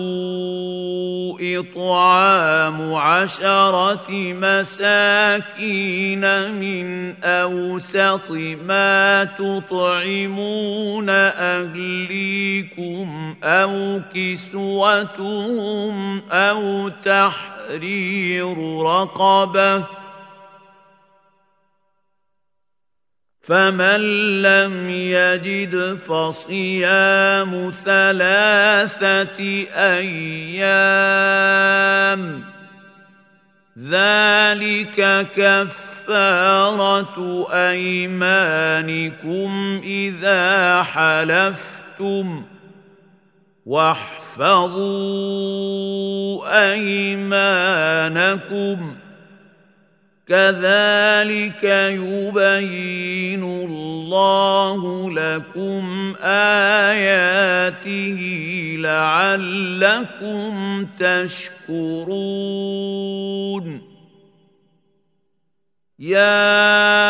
إطعام 10 مساكين من أوسط ما تطعمون أهليكم أو كسوتهم أو تحرير رقبة فمن لم يجد فصيام 3 أيام ذلك كفارة أيمانكم إذا حلفتم واحفظوا أيمانكم كذلك يبين الله لكم آياته لعلكم تشكرون يا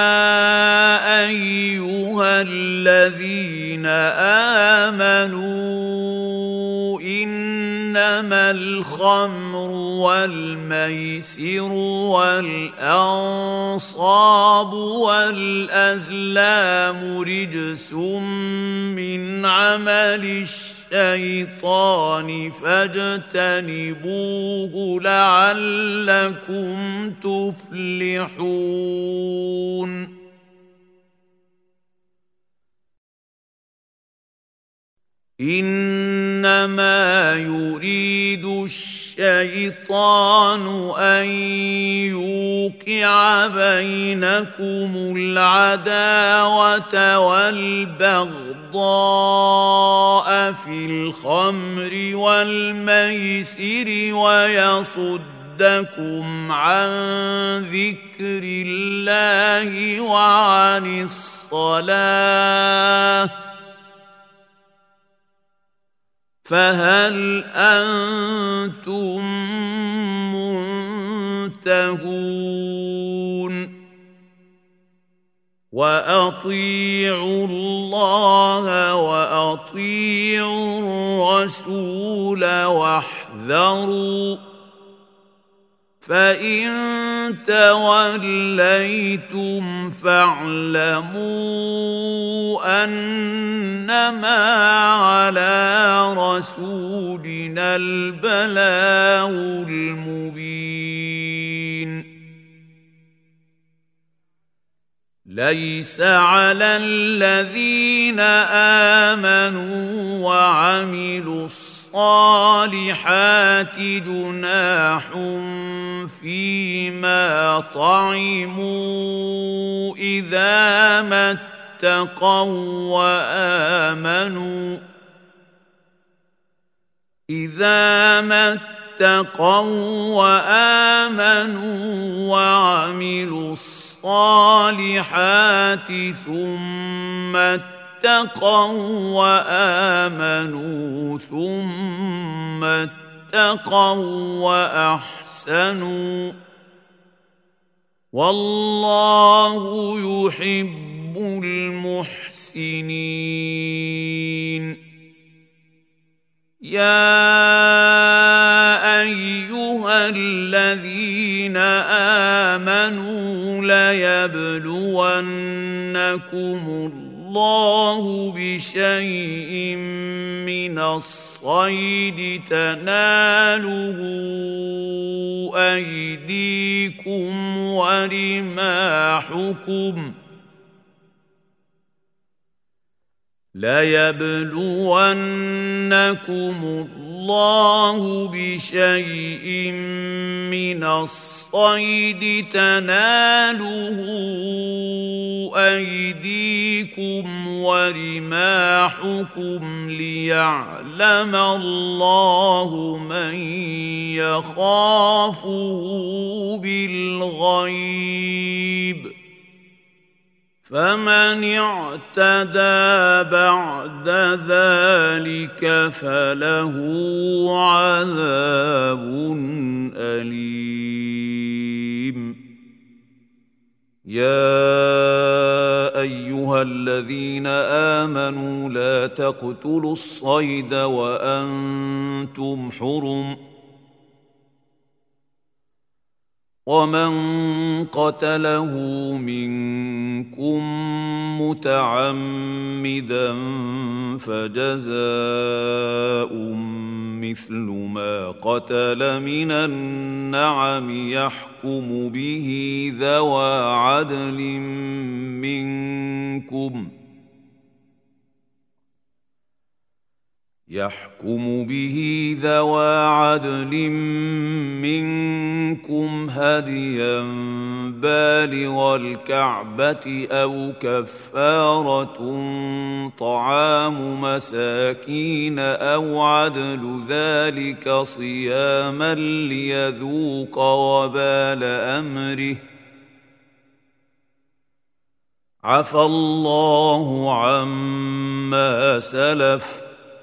أيها الذين آمنوا إنما الخمر والميسر والأنصاب والأزلام رجس من عمل الشيطان فاجتنبوه لعلكم تفلحون إنما يريد الشيطان أن يوقع بينكم العداوة والبغضاء في الخمر والميسر ويصدكم عن ذكر الله وعن الصلاة فهل أنتم منتهون وأطيعوا الله وأطيعوا الرسول واحذروا فإن توليتم فاعلموا أنما على رسولنا البلاغ المبين ليس على الذين آمنوا وعملوا الصالحات جناح فيما طعموا إذا ما اتقوا وآمنوا وعملوا الصالحات ثم اتقوا وآمنوا ثم اتقوا وأحسنوا والله يحب المحسنين يا أيها الذين آمنوا ليبلونكم الله بشيء من الصيد تناله أيديكم ورماحكم ليبلونكم الله بشيء من الصيد تناله أيديكم ورماحكم ليعلم الله من يخافه بالغيب فمن اعتدى بعد ذلك فله عذاب أليم. يا أيها الذين آمنوا لا تقتلوا الصيد وأنتم حرم ومن قتله منكم متعمدا فجزاء مثل ما قتل من النعم يحكم به ذوى عدل منكم هديا بالغ الكعبة أو كفارة طعام مساكين أو عدل ذلك صياما ليذوق وبال أمره عفى الله عما سلف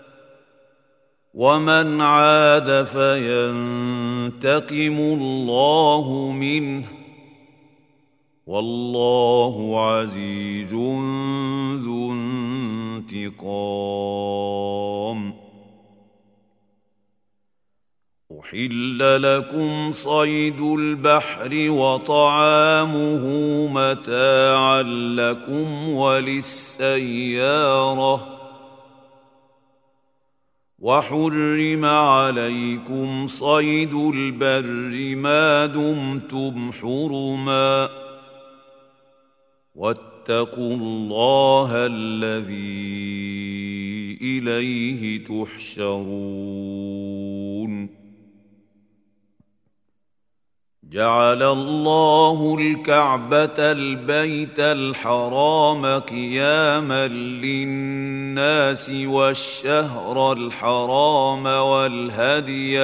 ومن عاد فينتقم الله منه والله عزيز ذو انتقام. أحل لكم صيد البحر وطعامه متاعا لكم وللسيارة وحرم عليكم صيد البر ما دمتم حرما واتقوا الله الذي إليه تحشرون. جعل الله الكعبة البيت الحرام قياما للناس والشهر الحرام والهدي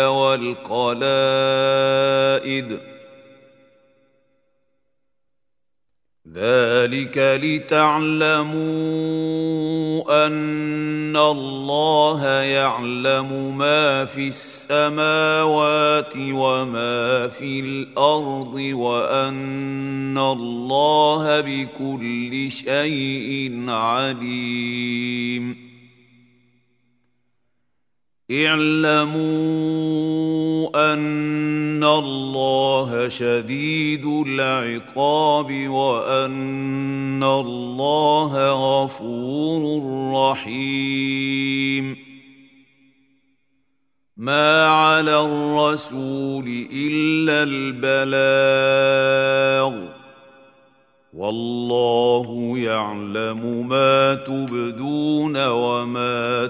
والقلائد ذلك لتعلموا أن الله يعلم ما في السماوات وما في الأرض وأن الله بكل شيء عليم. اعلموا أن الله شديد العقاب وأن الله غفور رحيم. ما على الرسول إلا البلاغ والله يعلم ما تبدون وما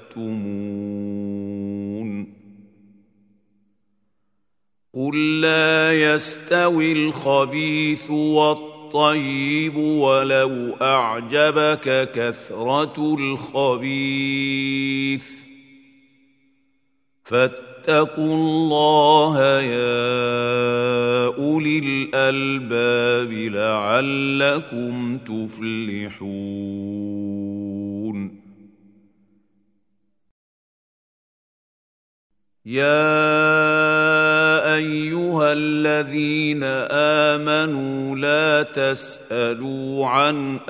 تكتمون. قل لا يستوي الخبيث والطيب ولو أعجبك كثرة الخبيث فاتقوا الله يا أولي الألباب لعلكم تفلحون. يا أيها الذين آمنوا لا تسألوا عن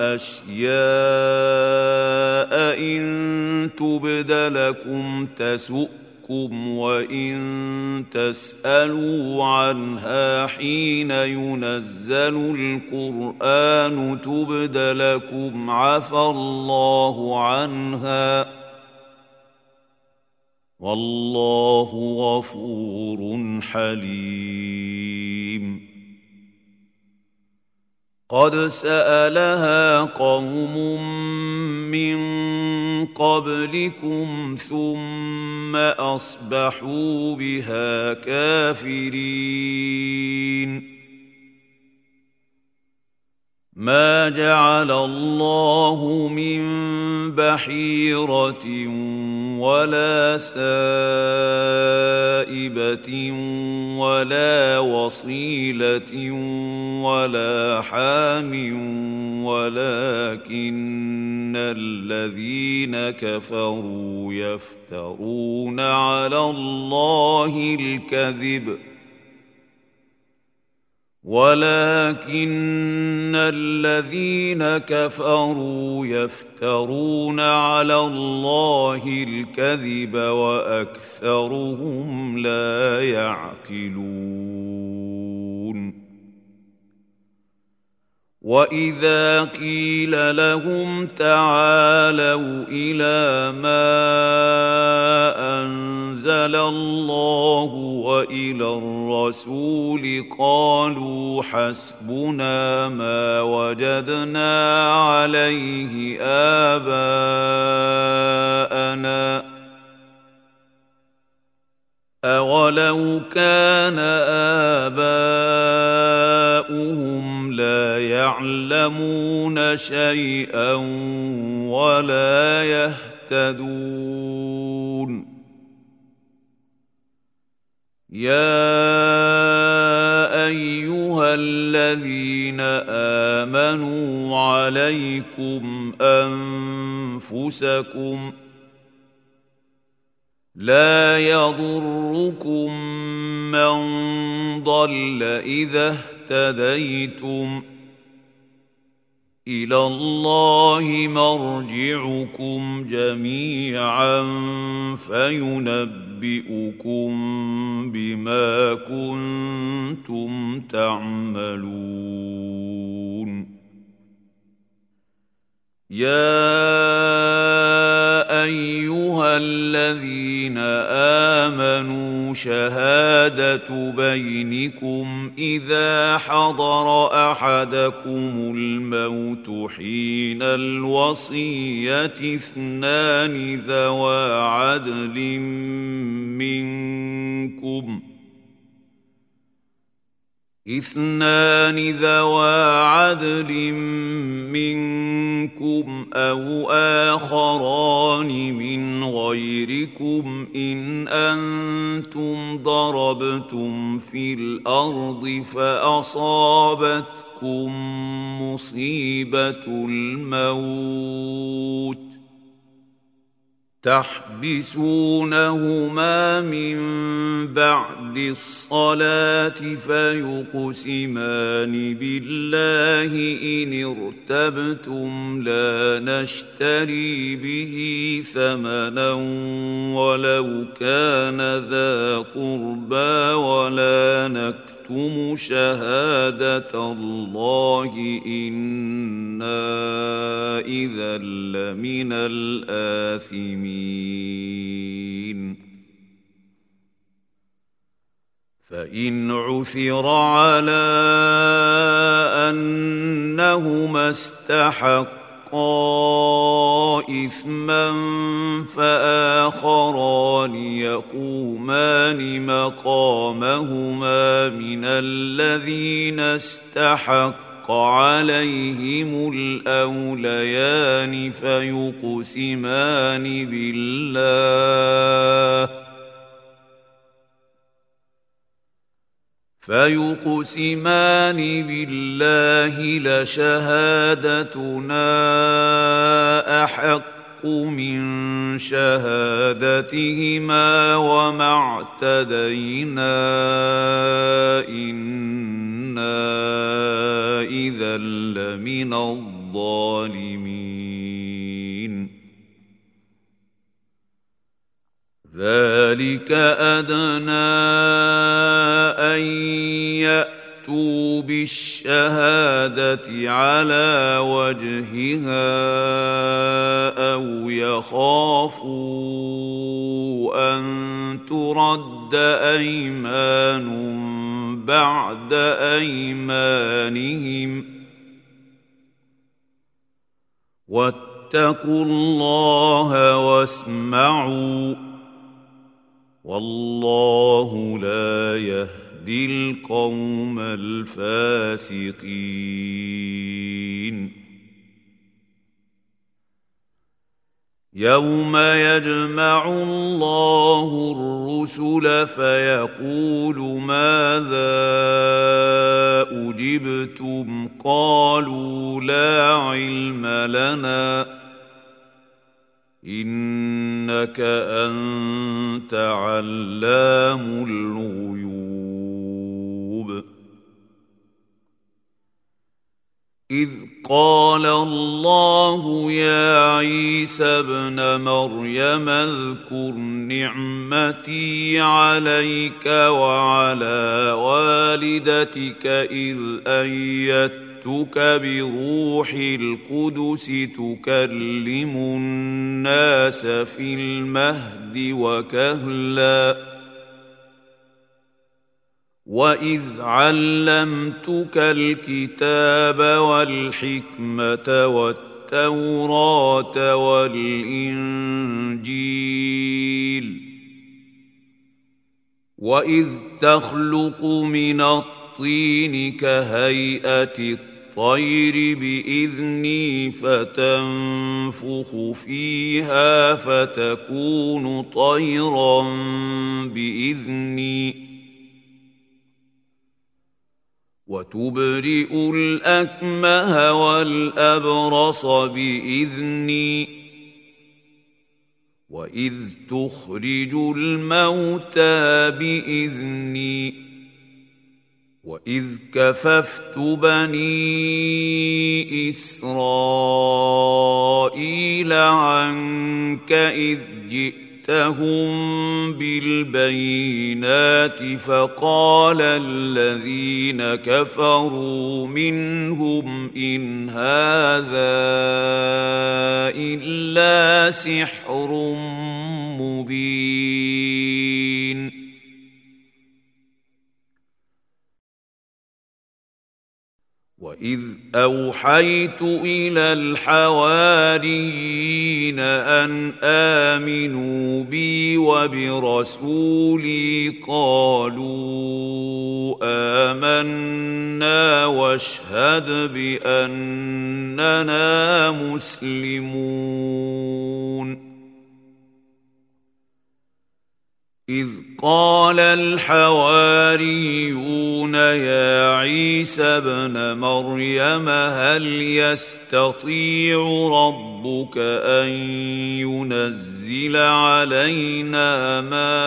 أشياء إن تبد لكم تسؤكم وإن تسألوا عنها حين ينزل القرآن تبد لكم عفى الله عنها والله غفور حليم. قد سألها قوم من قبلكم ثم أصبحوا بها كافرين ما جعل الله من بحيرة ولا سائبة ولا وصيلة ولا حام ولكن الذين كفروا يفترون على الله الكذب ولكن الذين كفروا يفترون على الله الكذب وأكثرهم لا يعقلون وإذا قيل لهم تعالوا إلى ما أنزل الله وإلى الرسول قالوا حسبنا ما وجدنا عليه آباءنا أولو كان آباؤهم لا يعلمون شيئا ولا يهتدون يا أيها الذين آمنوا عليكم أنفسكم لا يضركم من ضل إذا اهتديتم إلى الله مرجعكم جميعا فينبئكم بما كنتم تعملون يا أيها الذين آمنوا شهادة بينكم إذا حضر أحدكم الموت حين الوصية اثنان ذوى عدل منكم أو آخران من غيركم إن أنتم ضربتم في الأرض فأصابتكم مصيبة الموت تحبسونهما من بعد الصلاة فيقسمان بالله إن ارتبتم لا نشتري به ثمنا ولو كان ذا قربى ولا نكتم شهادة الله إنا إذا لمن الآثمين فإن عثر على أنهما استحقا إثما فآخران يقومان مقامهما من الذين استحق عليهم الأوليان فيقسمان بالله لشهادتنا أحق من شهادتهما وما اعتدينا إنا إذا لمن الظالمين ذلك أدنى أن يأتوا بالشهادة على وجهها أو يخافوا أن ترد أيمان بعد أيمانهم واتقوا الله واسمعوا والله لا يهدي القوم الفاسقين يوم يجمع الله الرسل فيقول ماذا أجبتم قالوا لا علم لنا إنك أنت علام الغيوب إذ قال الله يا عيسى ابن مريم اذكر نعمتي عليك وعلى والدتك إذ أيدتك بروح القدس تكلم الناس في المهد وكهلاً وإذ علمتك الكتاب والحكمة والتوراة والإنجيل وإذ تخلق من الطين كهيئة الطير بإذني فتنفخ فيها فتكون طيرا بإذني وتبرئ الأكمه والأبرص بإذني وإذ تخرج الموتى بإذني وإذ كففت بني إسرائيل عنك إذ جئتهم بالبينات فقال الذين كفروا منهم إن هذا إلا سحر مبين وإذ أوحيت إلى الحواريين أن آمنوا بي وبرسولي قالوا آمنا واشهد بأننا مسلمون إذ قال الحواريون يا عيسى ابن مريم هل يستطيع ربك أن ينزل علينا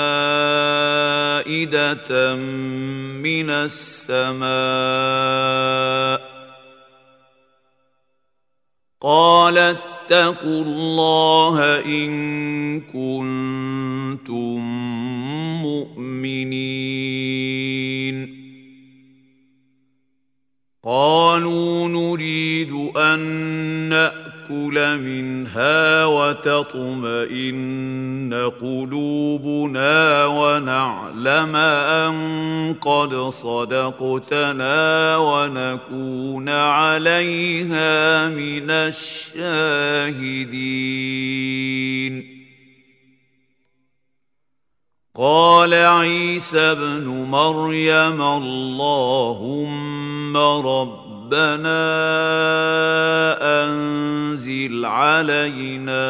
مائدة من السماء قال اتقوا الله إن كنتم مؤمنين قالوا نريد أن نأكل منها وتطمئن قلوبنا ونعلم أن قد صدقتنا ونكون عليها من الشاهدين قال عيسى ابن مريم اللهم ربنا أنزل علينا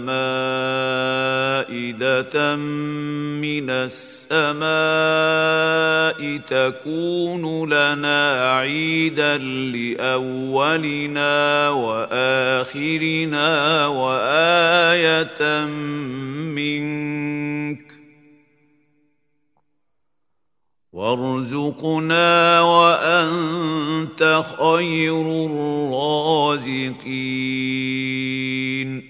مائدة من السماء تكون لنا عيدا لأولنا وآخرنا وآية منك وارزقنا وأنت خير الرازقين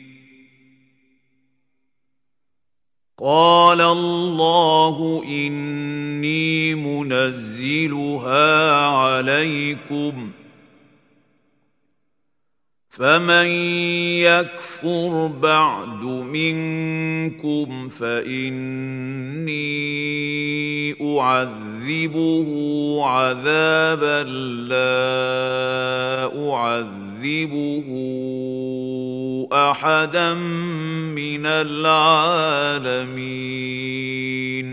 قال الله إني منزلها عليكم فمن يكفر بعد منكم فإني أعذبه عذابا لا أعذبه أحدا من العالمين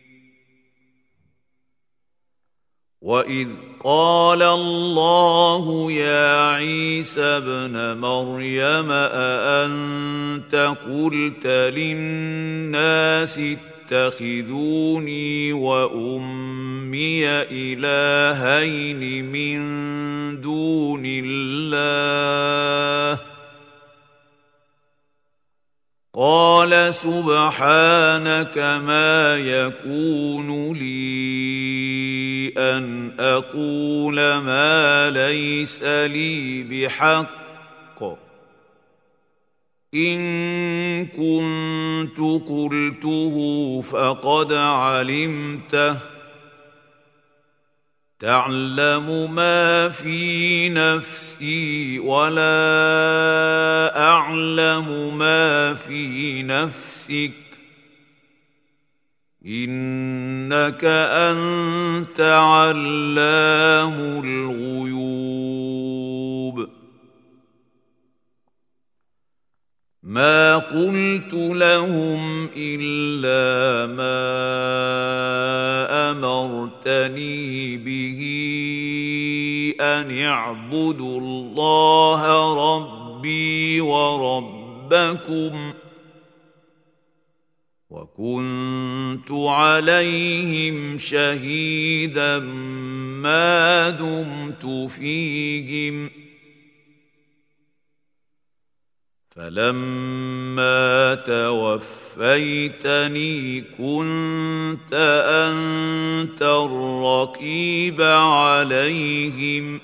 وإذ قال الله يا عيسى ابن مريم أأنت قلت للناس اتخذوني وأمي إلهين من دون الله قال سبحانك ما يكون لي أن أقول ما ليس لي بحق إن كنت قلته فقد علمته تعلم ما في نفسي ولا أعلم ما في نفسك إنك أنت علام الغيوب ما قلت لهم إلا ما أمرتني به أن اعبدوا الله ربي وربكم وكنت عليهم شهيدا ما دمت فيهم فلما توفيتني كنت أنت الرقيب عليهم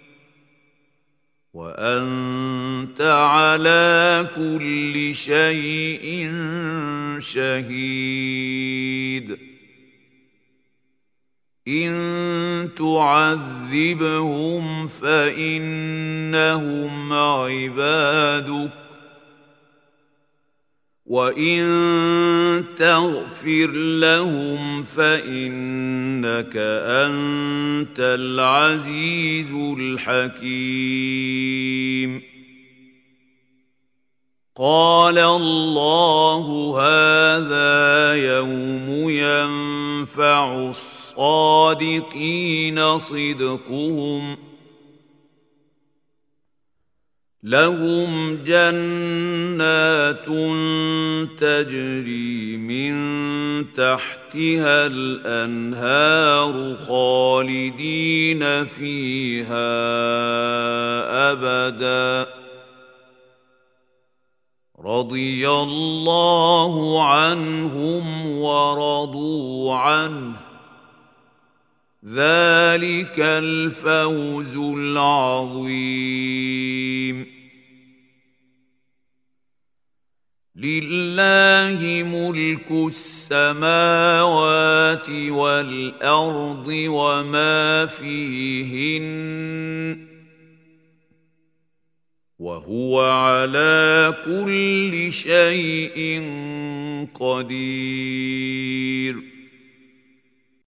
وأنت على كل شيء شهيد إن تعذبهم فإنهم عبادك وإن تغفر لهم فإنك أنت العزيز الحكيم قال الله هذا يوم ينفع الصادقين صدقهم لهم جنات تجري من تحتها الأنهار خالدين فيها أبدا رضي الله عنهم ورضوا عنه ذلك الفوز العظيم لله ملك السماوات والأرض وما فيهن وهو على كل شيء قدير